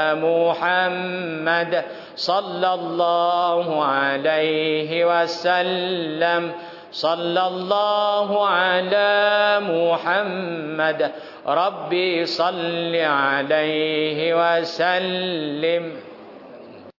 محمد صلى الله عليه وسلم. صلى الله على محمد ربي صل عليه وسلم.